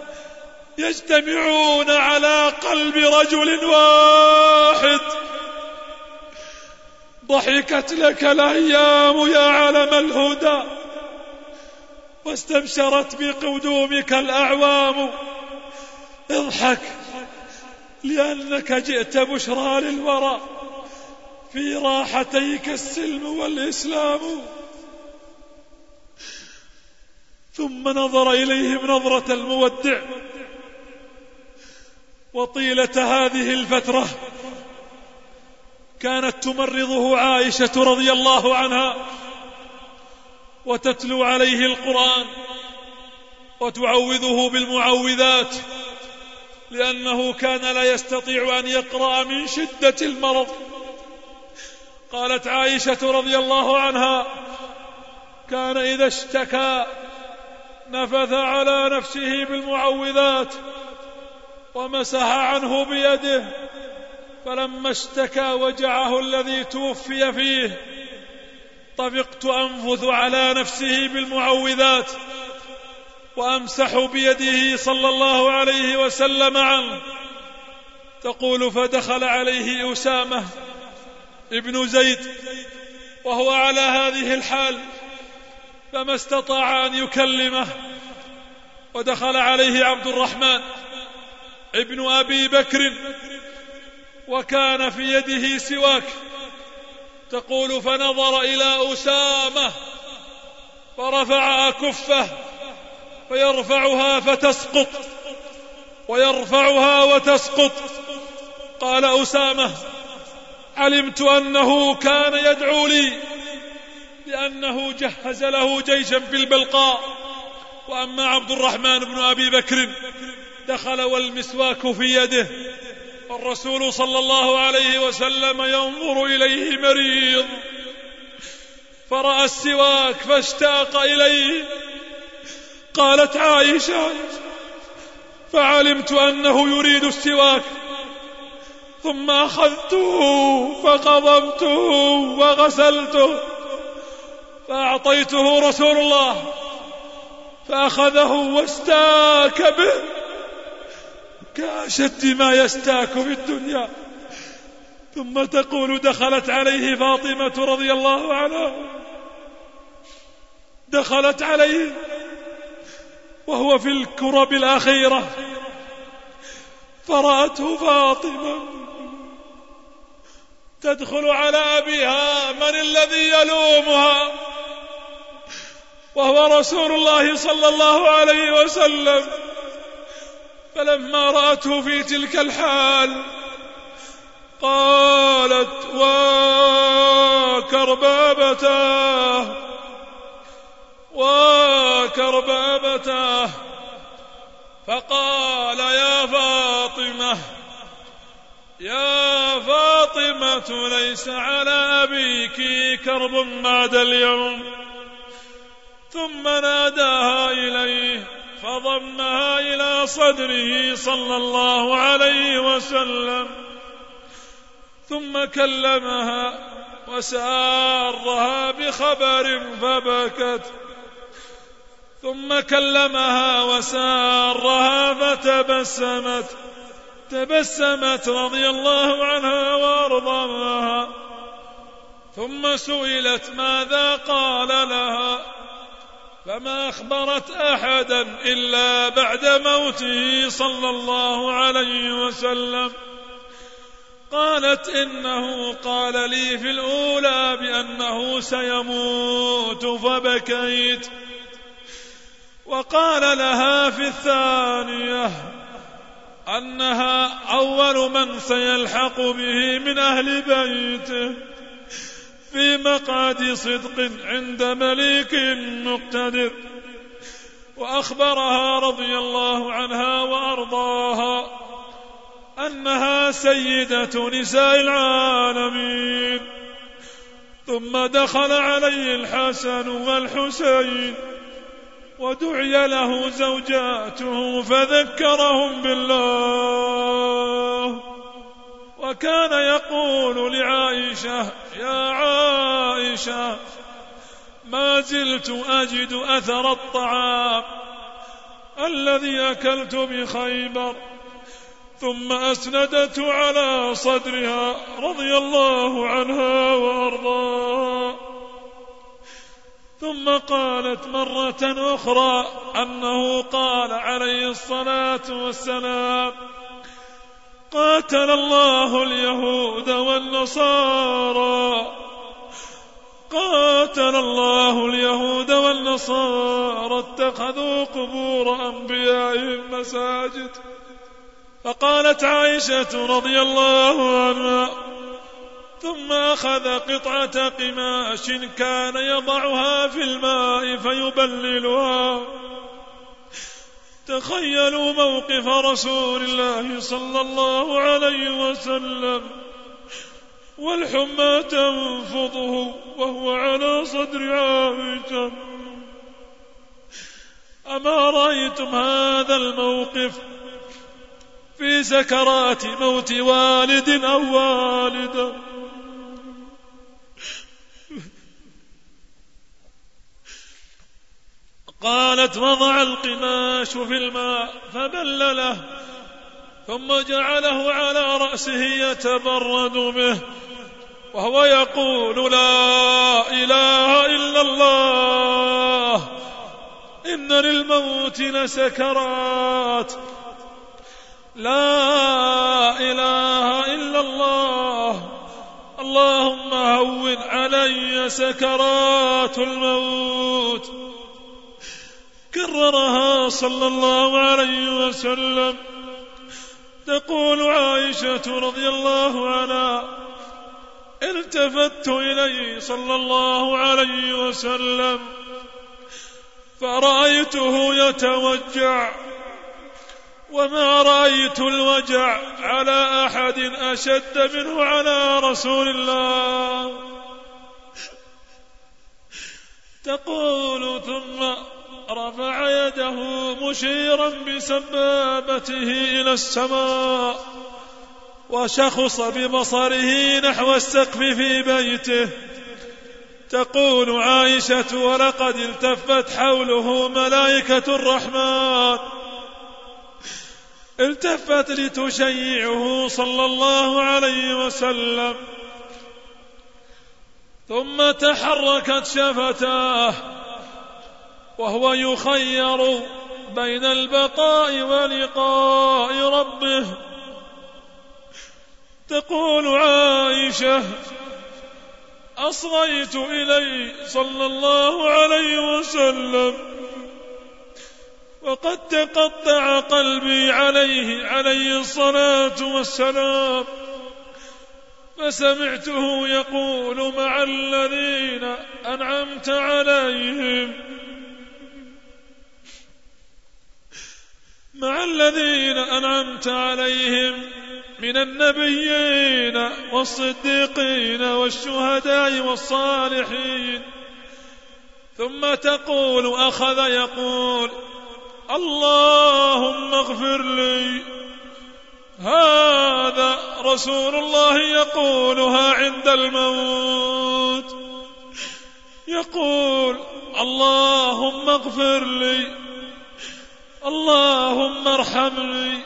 يجتمعون على قلب رجل واحد. ضحكت لك الأيام يا علم الهدى، واستبشرت بقدومك الأعوام. اضحك لأنك جئت بشرى للورى، في راحتيك السلم والإسلام. ثم نظر إليهم نظرة المودع. وطيلة هذه الفترة كانت تمرضه عائشة رضي الله عنها، وتتلو عليه القرآن وتعوذه بالمعوذات، لأنه كان لا يستطيع أن يقرأ من شدة المرض. قالت عائشة رضي الله عنها: كان إذا اشتكى نفث على نفسه بالمعوذات ومسح عنه بيده، فلما اشتكى وجعه الذي توفي فيه طفقت أنفث على نفسه بالمعوذات وأمسح بيده صلى الله عليه وسلم عنه. تقول: فدخل عليه أسامة ابن زيد وهو على هذه الحال فما استطاع أن يكلمه، ودخل عليه عبد الرحمن ابن أبي بكر وكان في يده سواك. تقول: فنظر إلى أسامة فرفع أكفه فيرفعها فتسقط ويرفعها وتسقط. قال أسامة: علمت أنه كان يدعو لي لأنه جهز له جيشا في البلقاء وأما عبد الرحمن بن أبي بكر دخل والمسواك في يده، والرسول صلى الله عليه وسلم ينظر إليه مريض، فرأى السواك فاشتاق إليه. قالت عائشة: فعلمت أنه يريد السواك، ثم أخذته فقضمته وغسلته فأعطيته رسول الله فأخذه واستاك به كأشد ما يستاك في الدنيا. ثم تقول: دخلت عليه فاطمة رضي الله عنها، دخلت عليه وهو في الكرب الأخيرة، فرأته فاطمة تدخل على أبيها: من الذي يلومها؟ وهو رسول الله صلى الله عليه وسلم. فلما رأته في تلك الحال قالت: وكربابتاه وكربابتاه. فقال: يا فاطمة يا فاطمة ليس على أبيك كرب بعد اليوم. ثم ناداها إليه فضمها إلى صدره صلى الله عليه وسلم، ثم كلمها وسارها بخبر فبكت، ثم كلمها وسارها فتبسمت تبسمت رضي الله عنها وارضاها. ثم سئلت ماذا قال لها، فما أخبرت أحدا إلا بعد موته صلى الله عليه وسلم. قالت: إنه قال لي في الأولى بأنه سيموت فبكيت، وقال لها في الثانية أنها أول من سيلحق به من أهل بيته في مقعد صدق عند مليك مقتدر. وأخبرها رضي الله عنها وأرضاها أنها سيدة نساء العالمين. ثم دخل عليه الحسن والحسين ودعي له زوجاته فذكرهم بالله، وكان يقول لعائشة: يا عائشة ما زلت أجد أثر الطعام الذي أكلت بخيبر. ثم أسندته على صدرها رضي الله عنها وأرضاها. ثم قالت مرة أخرى أنه قال عليه الصلاة والسلام: قاتل الله اليهود والنصارى قاتل الله اليهود والنصارى اتخذوا قبور أنبيائهم مساجد. فقالت عائشة رضي الله عنها: ثم أخذ قطعة قماش كان يضعها في الماء فيبللها. تخيلوا موقف رسول الله صلى الله عليه وسلم والحمى تنفضه وهو على صدر عائشة. أما رأيتم هذا الموقف في سكرات موت والد أو والدة؟ قالت: وضع القماش في الماء فبلله، ثم جعله على رأسه يتبرد به وهو يقول: لا إله إلا الله، إن للموت لسكرات، لا إله إلا الله، اللهم هون علي سكرات الموت. كررها صلى الله عليه وسلم. تقول عائشة رضي الله عنها: التفت إليه صلى الله عليه وسلم فرأيته يتوجع، وما رأيت الوجع على أحد أشد منه على رسول الله. تقول ثم رفع يده مشيرا بسبابته إلى السماء، وشخص ببصره نحو السقف في بيته. تقول عائشة: ولقد التفت حوله ملائكة الرحمن، التفت لتشيعه صلى الله عليه وسلم، ثم تحركت شفتاه وهو يخير بين البقاء ولقاء ربه. تقول عائشة: أصغيت إليه صلى الله عليه وسلم وقد تقطع قلبي عليه عليه الصلاة والسلام، فسمعته يقول: مع الذين أنعمت عليهم مع الذين أنعمت عليهم من النبيين والصديقين والشهداء والصالحين. ثم تقول: أخذ يقول: اللهم اغفر لي. هذا رسول الله يقولها عند الموت، يقول: اللهم اغفر لي، اللهم ارحمني،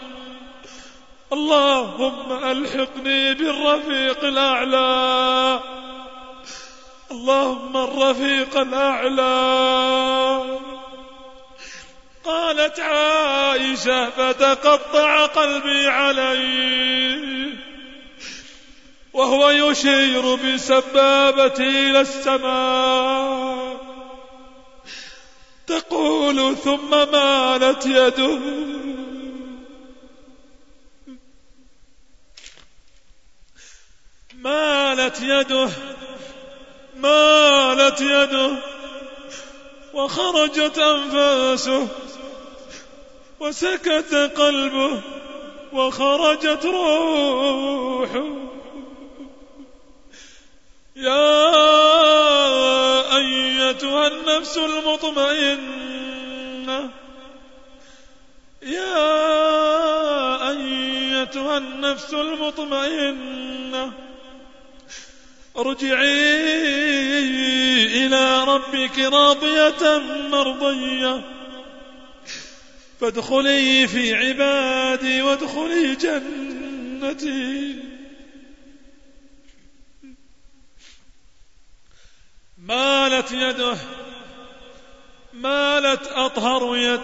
اللهم ألحقني بالرفيق الأعلى، اللهم الرفيق الأعلى. قالت عائشة: فتقطع قلبي عليه وهو يشير بسبابته إلى السماء. تقول: ثم مالت يده مالت يده مالت يده وخرجت أنفاسه وسكت قلبه وخرجت روحه. يا أيتها النفس المطمئنة يا أيتها النفس المطمئنة ارجعي إلى ربك راضية مرضية فادخلي في عبادي وادخلي جنتي. مالت يده مالت أطهر يد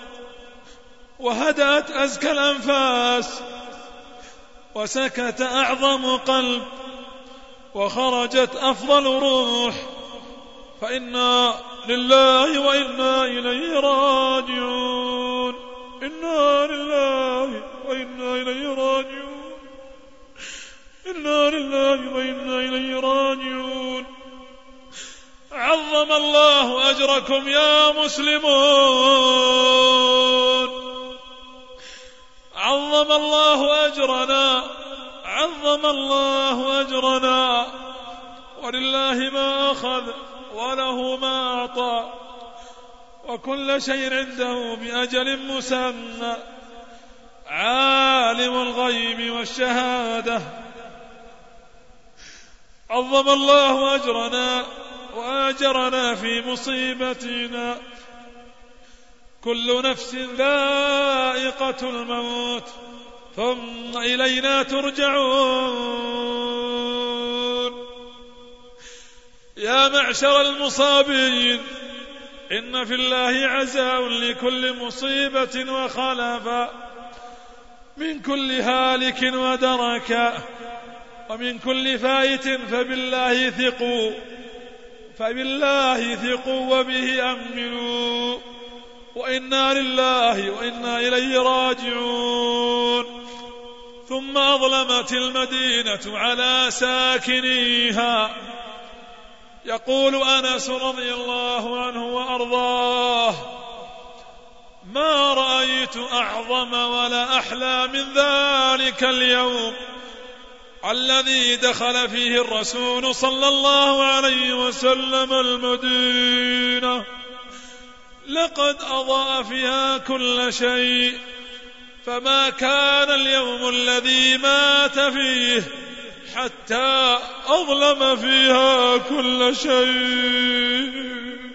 وهدأت أزكى الأنفاس وسكت أعظم قلب وخرجت أفضل روح. فإنا لله وإنا إليه راجعون. إنا لله وإنا إليه راجعون. إنا لله وإنا إليه راجعون. عظم الله أجركم يا مسلمون، عظم الله أجرنا، عظم الله أجرنا، ولله ما أخذ وله ما أعطى وكل شيء عنده بأجل مسمى. عالم الغيب والشهادة عظم الله أجرنا وآجرنا في مصيبتنا. كل نفس ذائقة الموت ثم إلينا ترجعون. يا معشر المصابين، إن في الله عزاء لكل مصيبة وخلفا، من كل هالك ودركا، ومن كل فائت فبالله ثقوا فبالله ثقوا وبه أمنوا، وإنا لله وإنا إليه راجعون. ثم أظلمت المدينة على ساكنيها يقول أنس رضي الله عنه وأرضاه: ما رأيت أعظم ولا أحلى من ذلك اليوم الذي دخل فيه الرسول صلى الله عليه وسلم المدينة، لقد أضاء فيها كل شيء، فما كان اليوم الذي مات فيه حتى أظلم فيها كل شيء.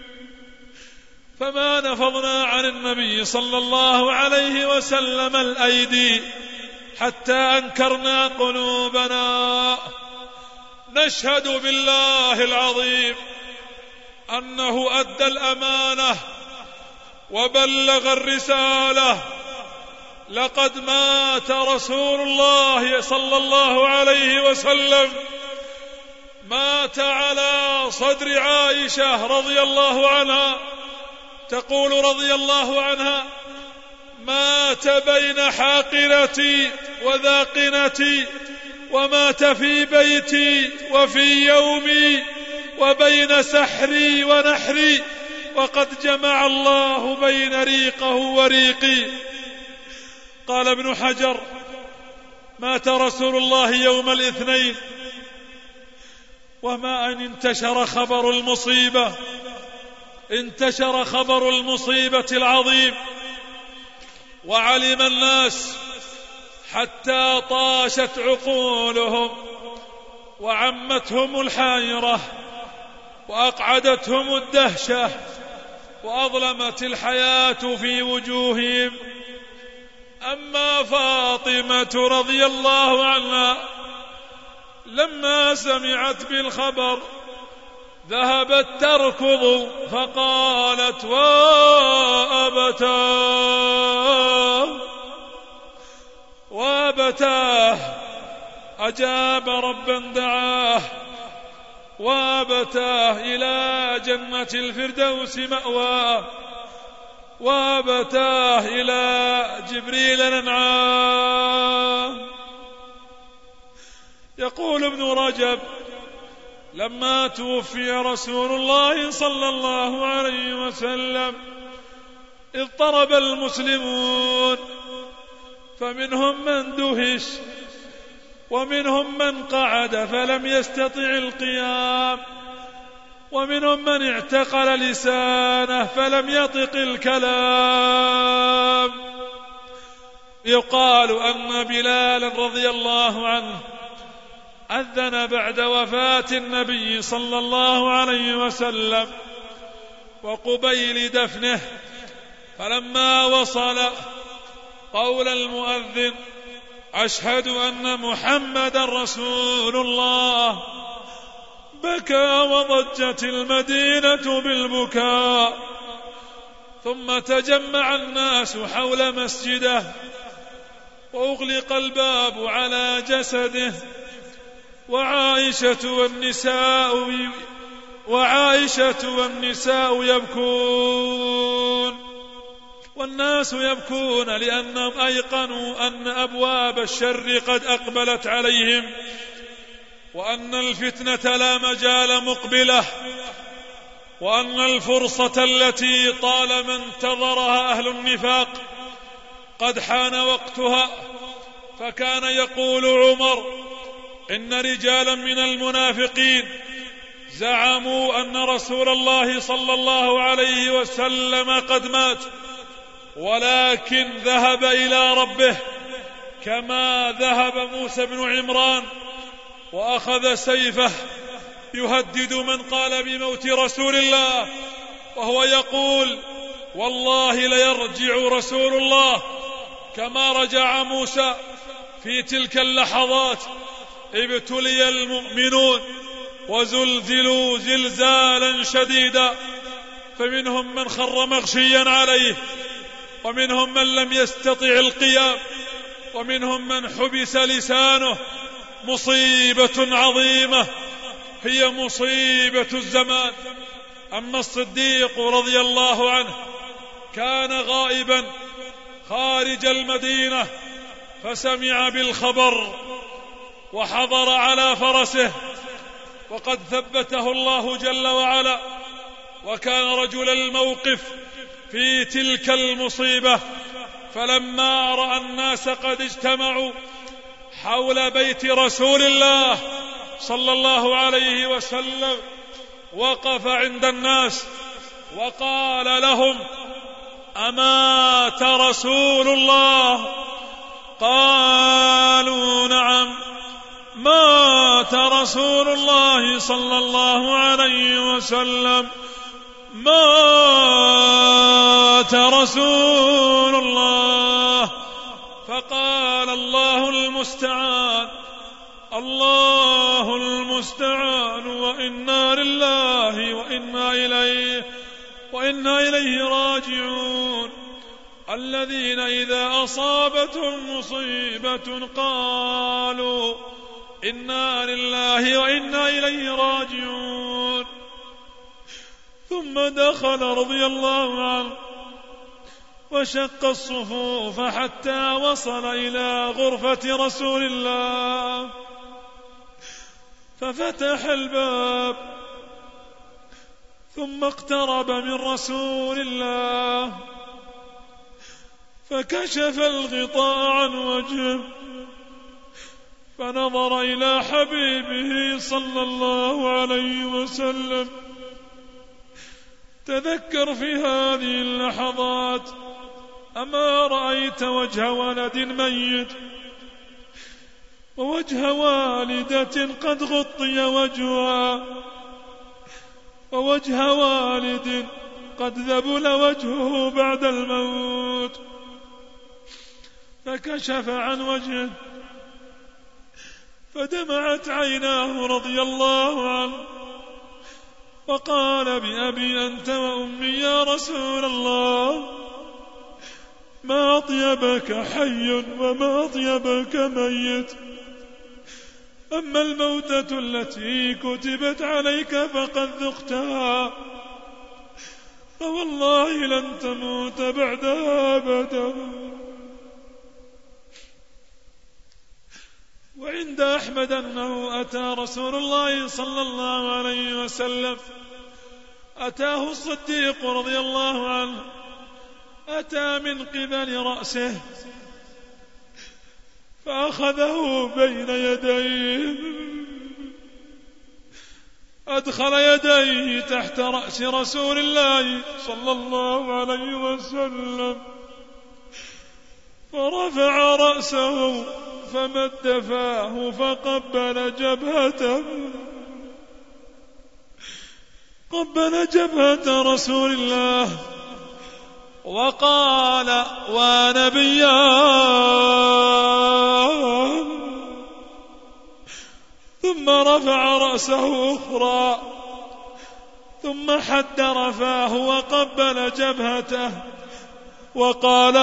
فما نفضنا عن النبي صلى الله عليه وسلم الأيدي حتى أنكرنا قلوبنا. نشهد بالله العظيم أنه أدى الأمانة وبلغ الرسالة. لقد مات رسول الله صلى الله عليه وسلم، مات على صدر عائشة رضي الله عنها، تقول رضي الله عنها: مات بين حاقرتي وذاقنتي، ومات في بيتي وفي يومي، وبين سحري ونحري، وقد جمع الله بين ريقه وريقي. قال ابن حجر: مات رسول الله يوم الاثنين، وما أن انتشر خبر المصيبة، انتشر خبر المصيبة العظيم، وعلم الناس حتى طاشت عقولهم وعمتهم الحيرة وأقعدتهم الدهشة وأظلمت الحياة في وجوههم. أما فاطمة رضي الله عنها لما سمعت بالخبر ذهبت تركض فقالت: وأبتاه وأبتاه، أجاب ربا دعاه، وأبتاه إلى جنة الفردوس مأواه، وأبتاه إلى جبريل ننعاه. يقول ابن رجب: لما توفي رسول الله صلى الله عليه وسلم اضطرب المسلمون، فمنهم من دهش، ومنهم من قعد فلم يستطع القيام، ومنهم من اعتقل لسانه فلم يطق الكلام. يقال أن بلالا رضي الله عنه أذن بعد وفاة النبي صلى الله عليه وسلم وقبيل دفنه، فلما وصل قول المؤذن: أشهد أن محمد رسول الله، بكى وضجت المدينة بالبكاء، ثم تجمع الناس حول مسجده وأغلق الباب على جسده، وعائشة والنساء وعائشة والنساء يبكون، والناس يبكون لأنهم أيقنوا أن أبواب الشر قد أقبلت عليهم، وأن الفتنة لا مجال مقبلة، وأن الفرصة التي طالما انتظرها أهل النفاق قد حان وقتها. فكان يقول عمر: إن رجالا من المنافقين زعموا أن رسول الله صلى الله عليه وسلم قد مات، ولكن ذهب إلى ربه كما ذهب موسى بن عمران وأخذ سيفه يهدد من قال بموت رسول الله، وهو يقول: والله ليرجع رسول الله كما رجع موسى. في تلك اللحظات ابتلي المؤمنون وزلزلوا زلزالا شديدا، فمنهم من خر مغشيا عليه، ومنهم من لم يستطع القيام، ومنهم من حبس لسانه. مصيبة عظيمة هي مصيبة الزمان. أما الصديق رضي الله عنه كان غائبا خارج المدينة، فسمع بالخبر وحضر على فرسه وقد ثبته الله جل وعلا، وكان رجل الموقف في تلك المصيبة، فلما رأى الناس قد اجتمعوا حول بيت رسول الله صلى الله عليه وسلم وقف عند الناس وقال لهم: أمات رسول الله؟ قالوا: نعم، مات رسول الله صلى الله عليه وسلم، مات رسول الله. فقال: الله المستعان، الله المستعان، وإنا لله وإنا إليه وإنا إليه راجعون. الذين إذا أصابتهم مصيبة قالوا إنا لله وإنا إليه راجعون. ثم دخل رضي الله عنه وشق الصفوف حتى وصل إلى غرفة رسول الله، ففتح الباب ثم اقترب من رسول الله فكشف الغطاء عن وجهه فنظر إلى حبيبه صلى الله عليه وسلم. تذكر في هذه اللحظات: أما رأيت وجه ولد ميت ووجه والدة قد غطي وجهها ووجه والد قد ذبل وجهه بعد الموت؟ فكشف عن وجهه فدمعت عيناه رضي الله عنه، وقال: بأبي أنت وأمي يا رسول الله، ما أطيبك حي وما أطيبك ميت. أما الموتة التي كتبت عليك فقد ذقتها، فوالله لن تموت بعدها أبدا. وعند أحمد أنه أتى رسول الله صلى الله عليه وسلم، أتاه الصديق رضي الله عنه، أتى من قبل رأسه فأخذه بين يديه، أدخل يديه تحت رأس رسول الله صلى الله عليه وسلم فرفع رأسه فمد فاه فقبل جبهته قبل جبهة رسول الله وقال: ونبياه. ثم رفع رأسه أخرى ثم حد رفاه وقبل جبهته وقال: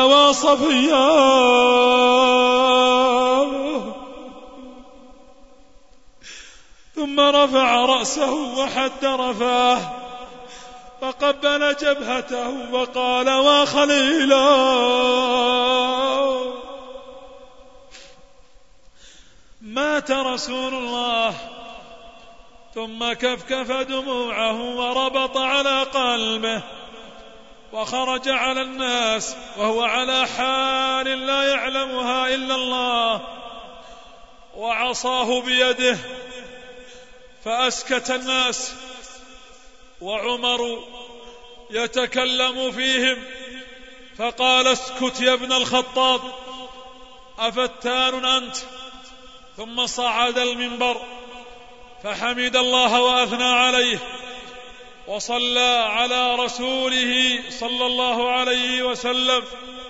وصفياه. ثم رفع رأسه وحد رفاه فقبل جبهته وقال: وخليلاه. مات رسول الله، ثم كفكف دموعه وربط على قلبه وخرج على الناس وهو على حال لا يعلمها إلا الله، وعصاه بيده فأسكت الناس، وعمر يتكلم فيهم فقال: اسكت يا ابن الخطاب، أفتان أنت؟ ثم صعد المنبر فحمد الله وأثنى عليه وصلى على رسوله صلى الله عليه وسلم،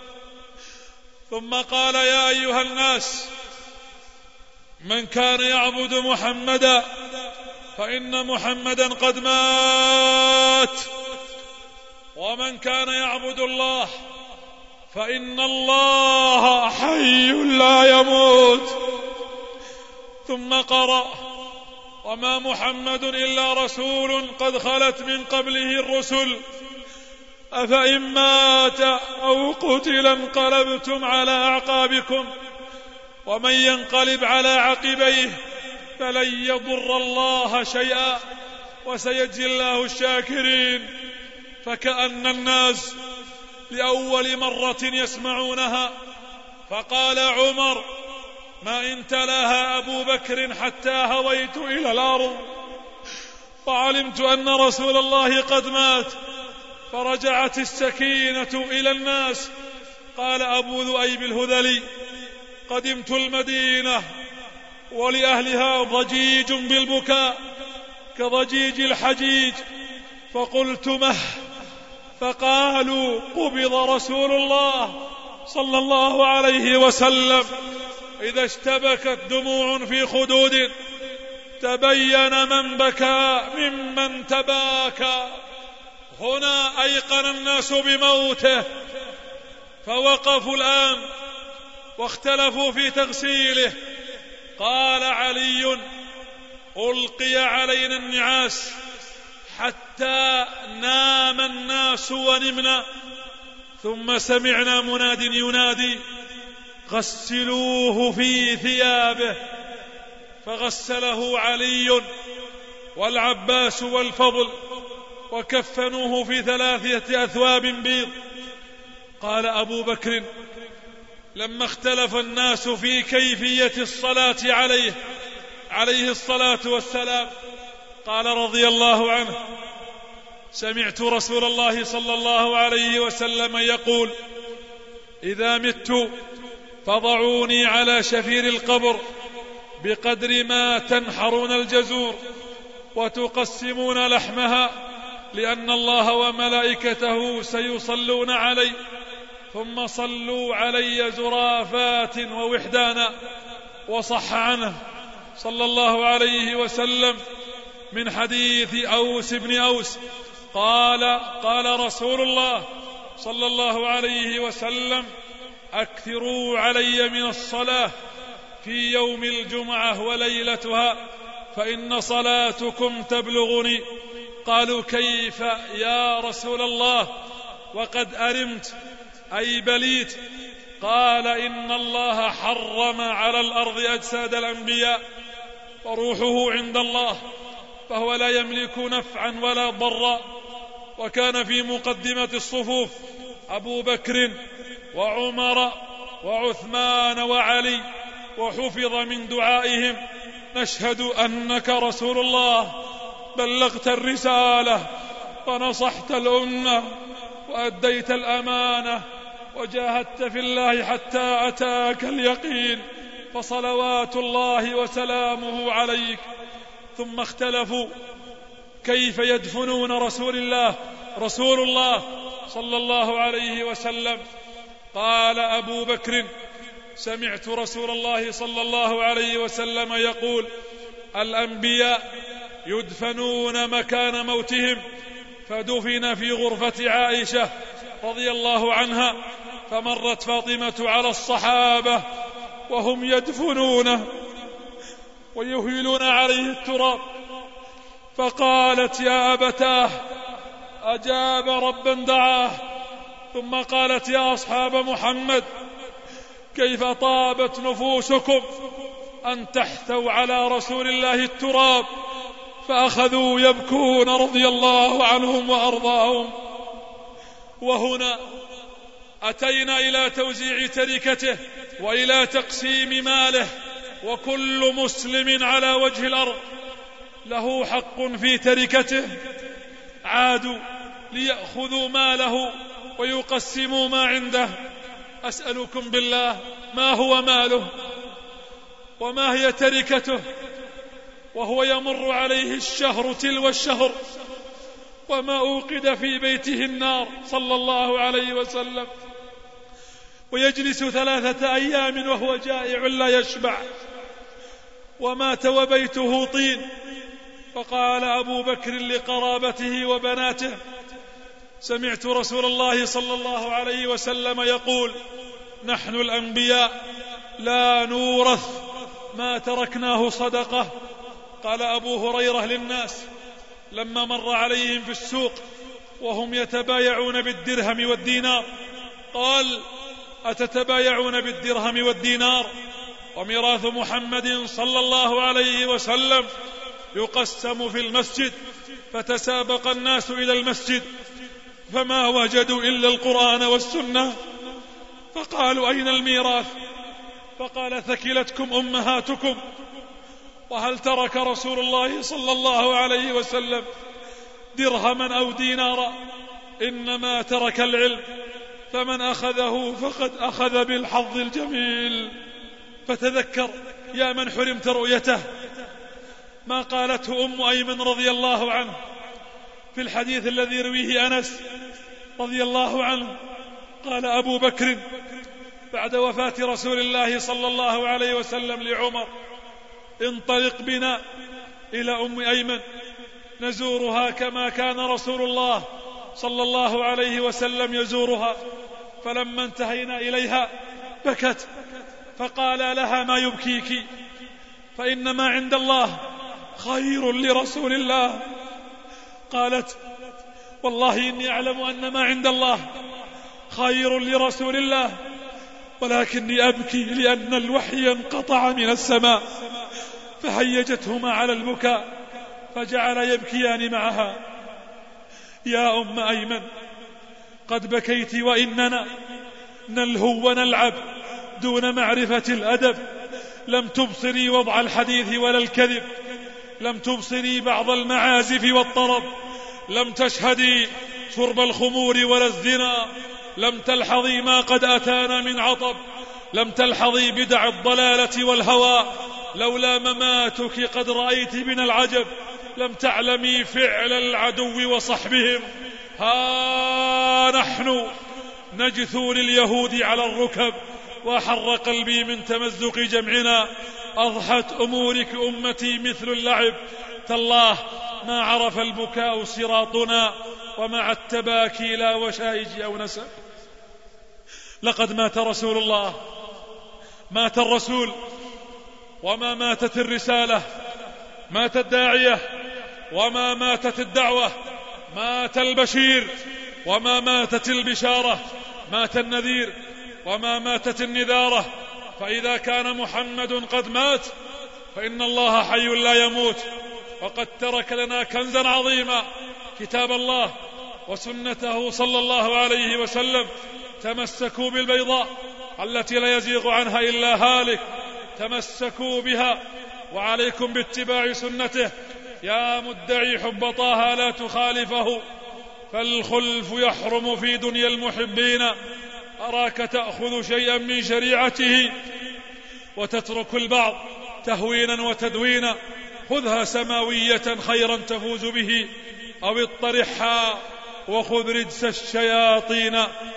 ثم قال: يا أيها الناس، من كان يعبد محمدا فإن محمدا قد مات، ومن كان يعبد الله فإن الله حي لا يموت. ثم قرأ: وما محمد إلا رسول قد خلت من قبله الرسل أفإن مات أو قتل انقلبتم على أعقابكم ومن ينقلب على عقبيه فلن يضر الله شيئا وسيجزي الله الشاكرين. فكأن الناس لأول مرة يسمعونها، فقال عمر: ما إن تلاها أبو بكر حتى هويت إلى الأرض وعلمت أن رسول الله قد مات، فرجعت السكينة إلى الناس. قال أبو ذؤيب الهذلي: قدمت المدينة ولأهلها ضجيج بالبكاء كضجيج الحجيج، فقلت مه، فقالوا: قبض رسول الله صلى الله عليه وسلم. إذا اشتبكت دموع في خدود تبين من بكى ممن تباكى. هنا أيقن الناس بموته، فوقفوا الآن واختلفوا في تغسيله. قال علي: ألقي علينا النعاس حتى نام الناس ونمنا، ثم سمعنا مناد ينادي: غسلوه في ثيابه. فغسله علي والعباس والفضل وكفنوه في ثلاثة أثواب بيض. قال أبو بكر: لما اختلف الناس في كيفية الصلاة عليه عليه الصلاة والسلام، قال رضي الله عنه: سمعت رسول الله صلى الله عليه وسلم يقول: إذا مت فضعوني على شفير القبر بقدر ما تنحرون الجزور وتقسمون لحمها، لأن الله وملائكته سيصلون علي، ثم صلوا علي زرافات ووحدانا. وصح عنه صلى الله عليه وسلم من حديث أوس بن أوس قال: قال رسول الله صلى الله عليه وسلم: أكثروا علي من الصلاة في يوم الجمعة وليلتها، فإن صلاتكم تبلغني. قالوا: كيف يا رسول الله وقد أرمت أي بليت؟ قال: إن الله حرم على الأرض أجساد الأنبياء، وروحه عند الله، فهو لا يملك نفعا ولا ضرا. وكان في مقدمة الصفوف أبو بكر وعمر وعثمان وعلي، وحفظ من دعائهم: نشهد أنك رسول الله، بلغت الرسالة ونصحت الأمة وأديت الأمانة وجاهدت في الله حتى أتاك اليقين، فصلوات الله وسلامه عليك. ثم اختلفوا كيف يدفنون رسول الله رسول الله صلى الله عليه وسلم. قال أبو بكر: سمعت رسول الله صلى الله عليه وسلم يقول: الأنبياء يدفنون مكان موتهم. فدفن في غرفة عائشة رضي الله عنها، فمرت فاطمة على الصحابة وهم يدفنونه ويهيلون عليه التراب، فقالت: يا أبتاه، أجاب ربا دعاه. ثم قالت: يا أصحاب محمد، كيف طابت نفوسكم أن تحثوا على رسول الله التراب؟ فأخذوا يبكون رضي الله عنهم وأرضاهم. وهنا أتينا إلى توزيع تركته وإلى تقسيم ماله، وكل مسلم على وجه الأرض له حق في تركته. عادوا ليأخذوا ماله ويقسموا ما عنده. أسألكم بالله، ما هو ماله وما هي تركته وهو يمر عليه الشهر تلو الشهر وما أوقد في بيته النار صلى الله عليه وسلم، ويجلس ثلاثة أيام وهو جائع لا يشبع، ومات وبيته طين. فقال أبو بكر لقرابته وبناته: سمعت رسول الله صلى الله عليه وسلم يقول: نحن الأنبياء لا نورث ما تركناه صدقة. قال أبو هريرة للناس لما مر عليهم في السوق وهم يتبايعون بالدرهم والدينار، قال: أتتبايعون بالدرهم والدينار؟ وميراث محمد صلى الله عليه وسلم يقسم في المسجد، فتسابق الناس إلى المسجد فما وجدوا إلا القرآن والسنة، فقالوا أين الميراث؟ فقال ثكلتكم أمهاتكم. وهل ترك رسول الله صلى الله عليه وسلم درهما أو دينارا؟ إنما ترك العلم، فمن أخذه فقد أخذ بالحظ الجميل. فتذكر يا من حرمت رؤيته ما قالته أم أيمن رضي الله عنه في الحديث الذي يرويه أنس رضي الله عنه. قال أبو بكر بعد وفاة رسول الله صلى الله عليه وسلم لعمر: انطلق بنا إلى أم أيمن نزورها كما كان رسول الله صلى الله عليه وسلم يزورها. فلما انتهينا إليها بكت، فقال لها: ما يبكيك؟ فإنما عند الله خير لرسول الله. قالت: والله إني أعلم أن ما عند الله خير لرسول الله، ولكني أبكي لأن الوحي انقطع من السماء. فهيجتهما على البكاء فجعل يبكيان معها. يا أم أيمن قد بكيت وإننا نلهو ونلعب دون معرفة الأدب. لم تبصري وضع الحديث ولا الكذب، لم تبصري بعض المعازف والطرب، لم تشهدي شرب الخمور ولا الزنا، لم تلحظي ما قد أتانا من عطب، لم تلحظي بدع الضلالة والهوى. لولا مماتك قد رأيت من العجب، لم تعلمي فعل العدو وصحبهم. ها نحن نجثو لليهود على الركب، وحر قلبي من تمزق جمعنا. أضحت أمورك أمتي مثل اللعب، تالله ما عرف البكاء صراطنا، ومع التباكي لا وشائج أو نسب. لقد مات رسول الله، مات الرسول، وما ماتت الرسالة، مات الداعية وما ماتت الدعوة، مات البشير وما ماتت البشارة، مات النذير وما ماتت النذارة. فإذا كان محمد قد مات فإن الله حي لا يموت، وقد ترك لنا كنزا عظيما كتاب الله وسنته صلى الله عليه وسلم. تمسكوا بالبيضاء التي لا يزيغ عنها إلا هالك، تمسكوا بها وعليكم باتباع سنته. يا مدعي حب طه لا تخالفه، فالخلف يحرم في دنيا المحبين. أراك تأخذ شيئا من شريعته وتترك البعض تهوينا وتدوينا. خذها سماوية خيرا تفوز به، أو اطرحها وخذ رجس الشياطين.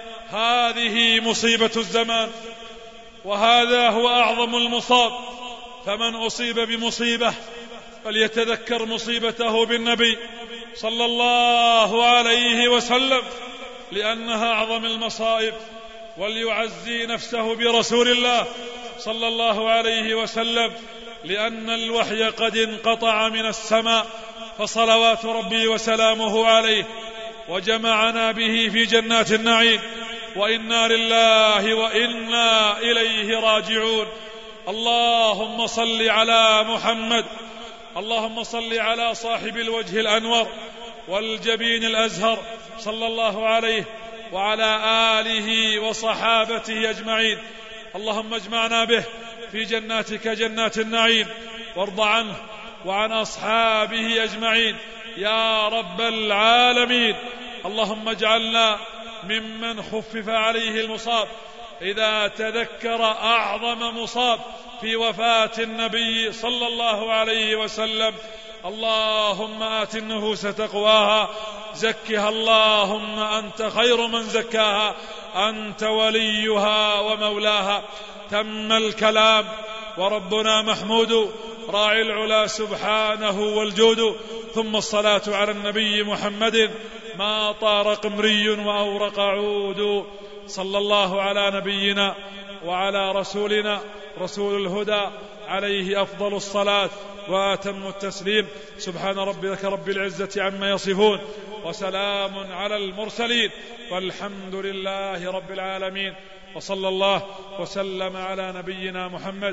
هذه مصيبة الزمان، وهذا هو أعظم المصاب. فمن أصيب بمصيبة فليتذكر مصيبته بالنبي صلى الله عليه وسلم، لأنها أعظم المصائب، وليعزي نفسه برسول الله صلى الله عليه وسلم، لأن الوحي قد انقطع من السماء. فصلوات ربي وسلامه عليه، وجمعنا به في جنات النعيم، وإنا لله وإنا إليه راجعون. اللهم صل على محمد، اللهم صل على صاحب الوجه الأنور والجبين الأزهر صلى الله عليه وعلى آله وصحابته أجمعين. اللهم اجمعنا به في جناتك جنات النعيم، وارض عنه وعن أصحابه أجمعين يا رب العالمين. اللهم اجعلنا ممن خفف عليه المصاب إذا تذكر أعظم مصاب في وفاة النبي صلى الله عليه وسلم. اللهم آت النفوس تقواها، زكها اللهم أنت خير من زكاها، أنت وليها ومولاها. تم الكلام وربنا محمود، راعي العلا سبحانه والجود. ثم الصلاة على النبي محمد ما طار قمري وأورق عود. صلى الله على نبينا وعلى رسولنا رسول الهدى، عليه أفضل الصلاة وأتم التسليم. سبحان ربك رب العزة عما يصفون، وسلام على المرسلين، والحمد لله رب العالمين. وصلى الله وسلم على نبينا محمد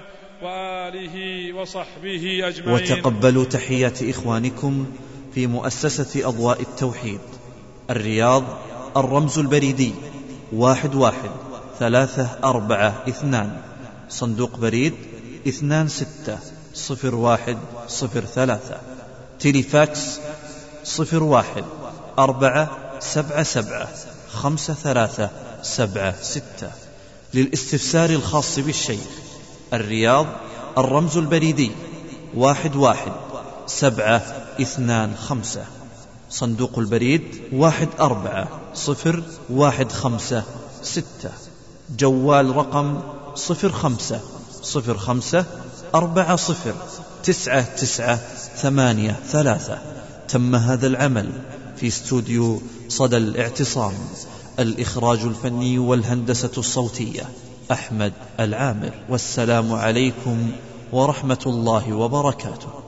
وآله وصحبه أجمعين. وتقبلوا تحيات إخوانكم في مؤسسة أضواء التوحيد الرياض، الرمز البريدي واحد واحد ثلاثة أربعة اثنان، صندوق بريد اثنان ستة صفر واحد صفر ثلاثة، تيليفاكس صفر واحد أربعة سبعة سبعة خمسة ثلاثة سبعة ستة. للاستفسار الخاص بالشيخ الرياض، الرمز البريدي واحد واحد سبعة اثنان خمسة، صندوق البريد واحد أربعة صفر واحد خمسة ستة، جوال رقم صفر خمسة صفر خمسة أربعة صفر تسعة تسعة ثمانية ثلاثة. تم هذا العمل في استوديو صدى الاعتصام. الإخراج الفني والهندسة الصوتية أحمد العامر. والسلام عليكم ورحمة الله وبركاته.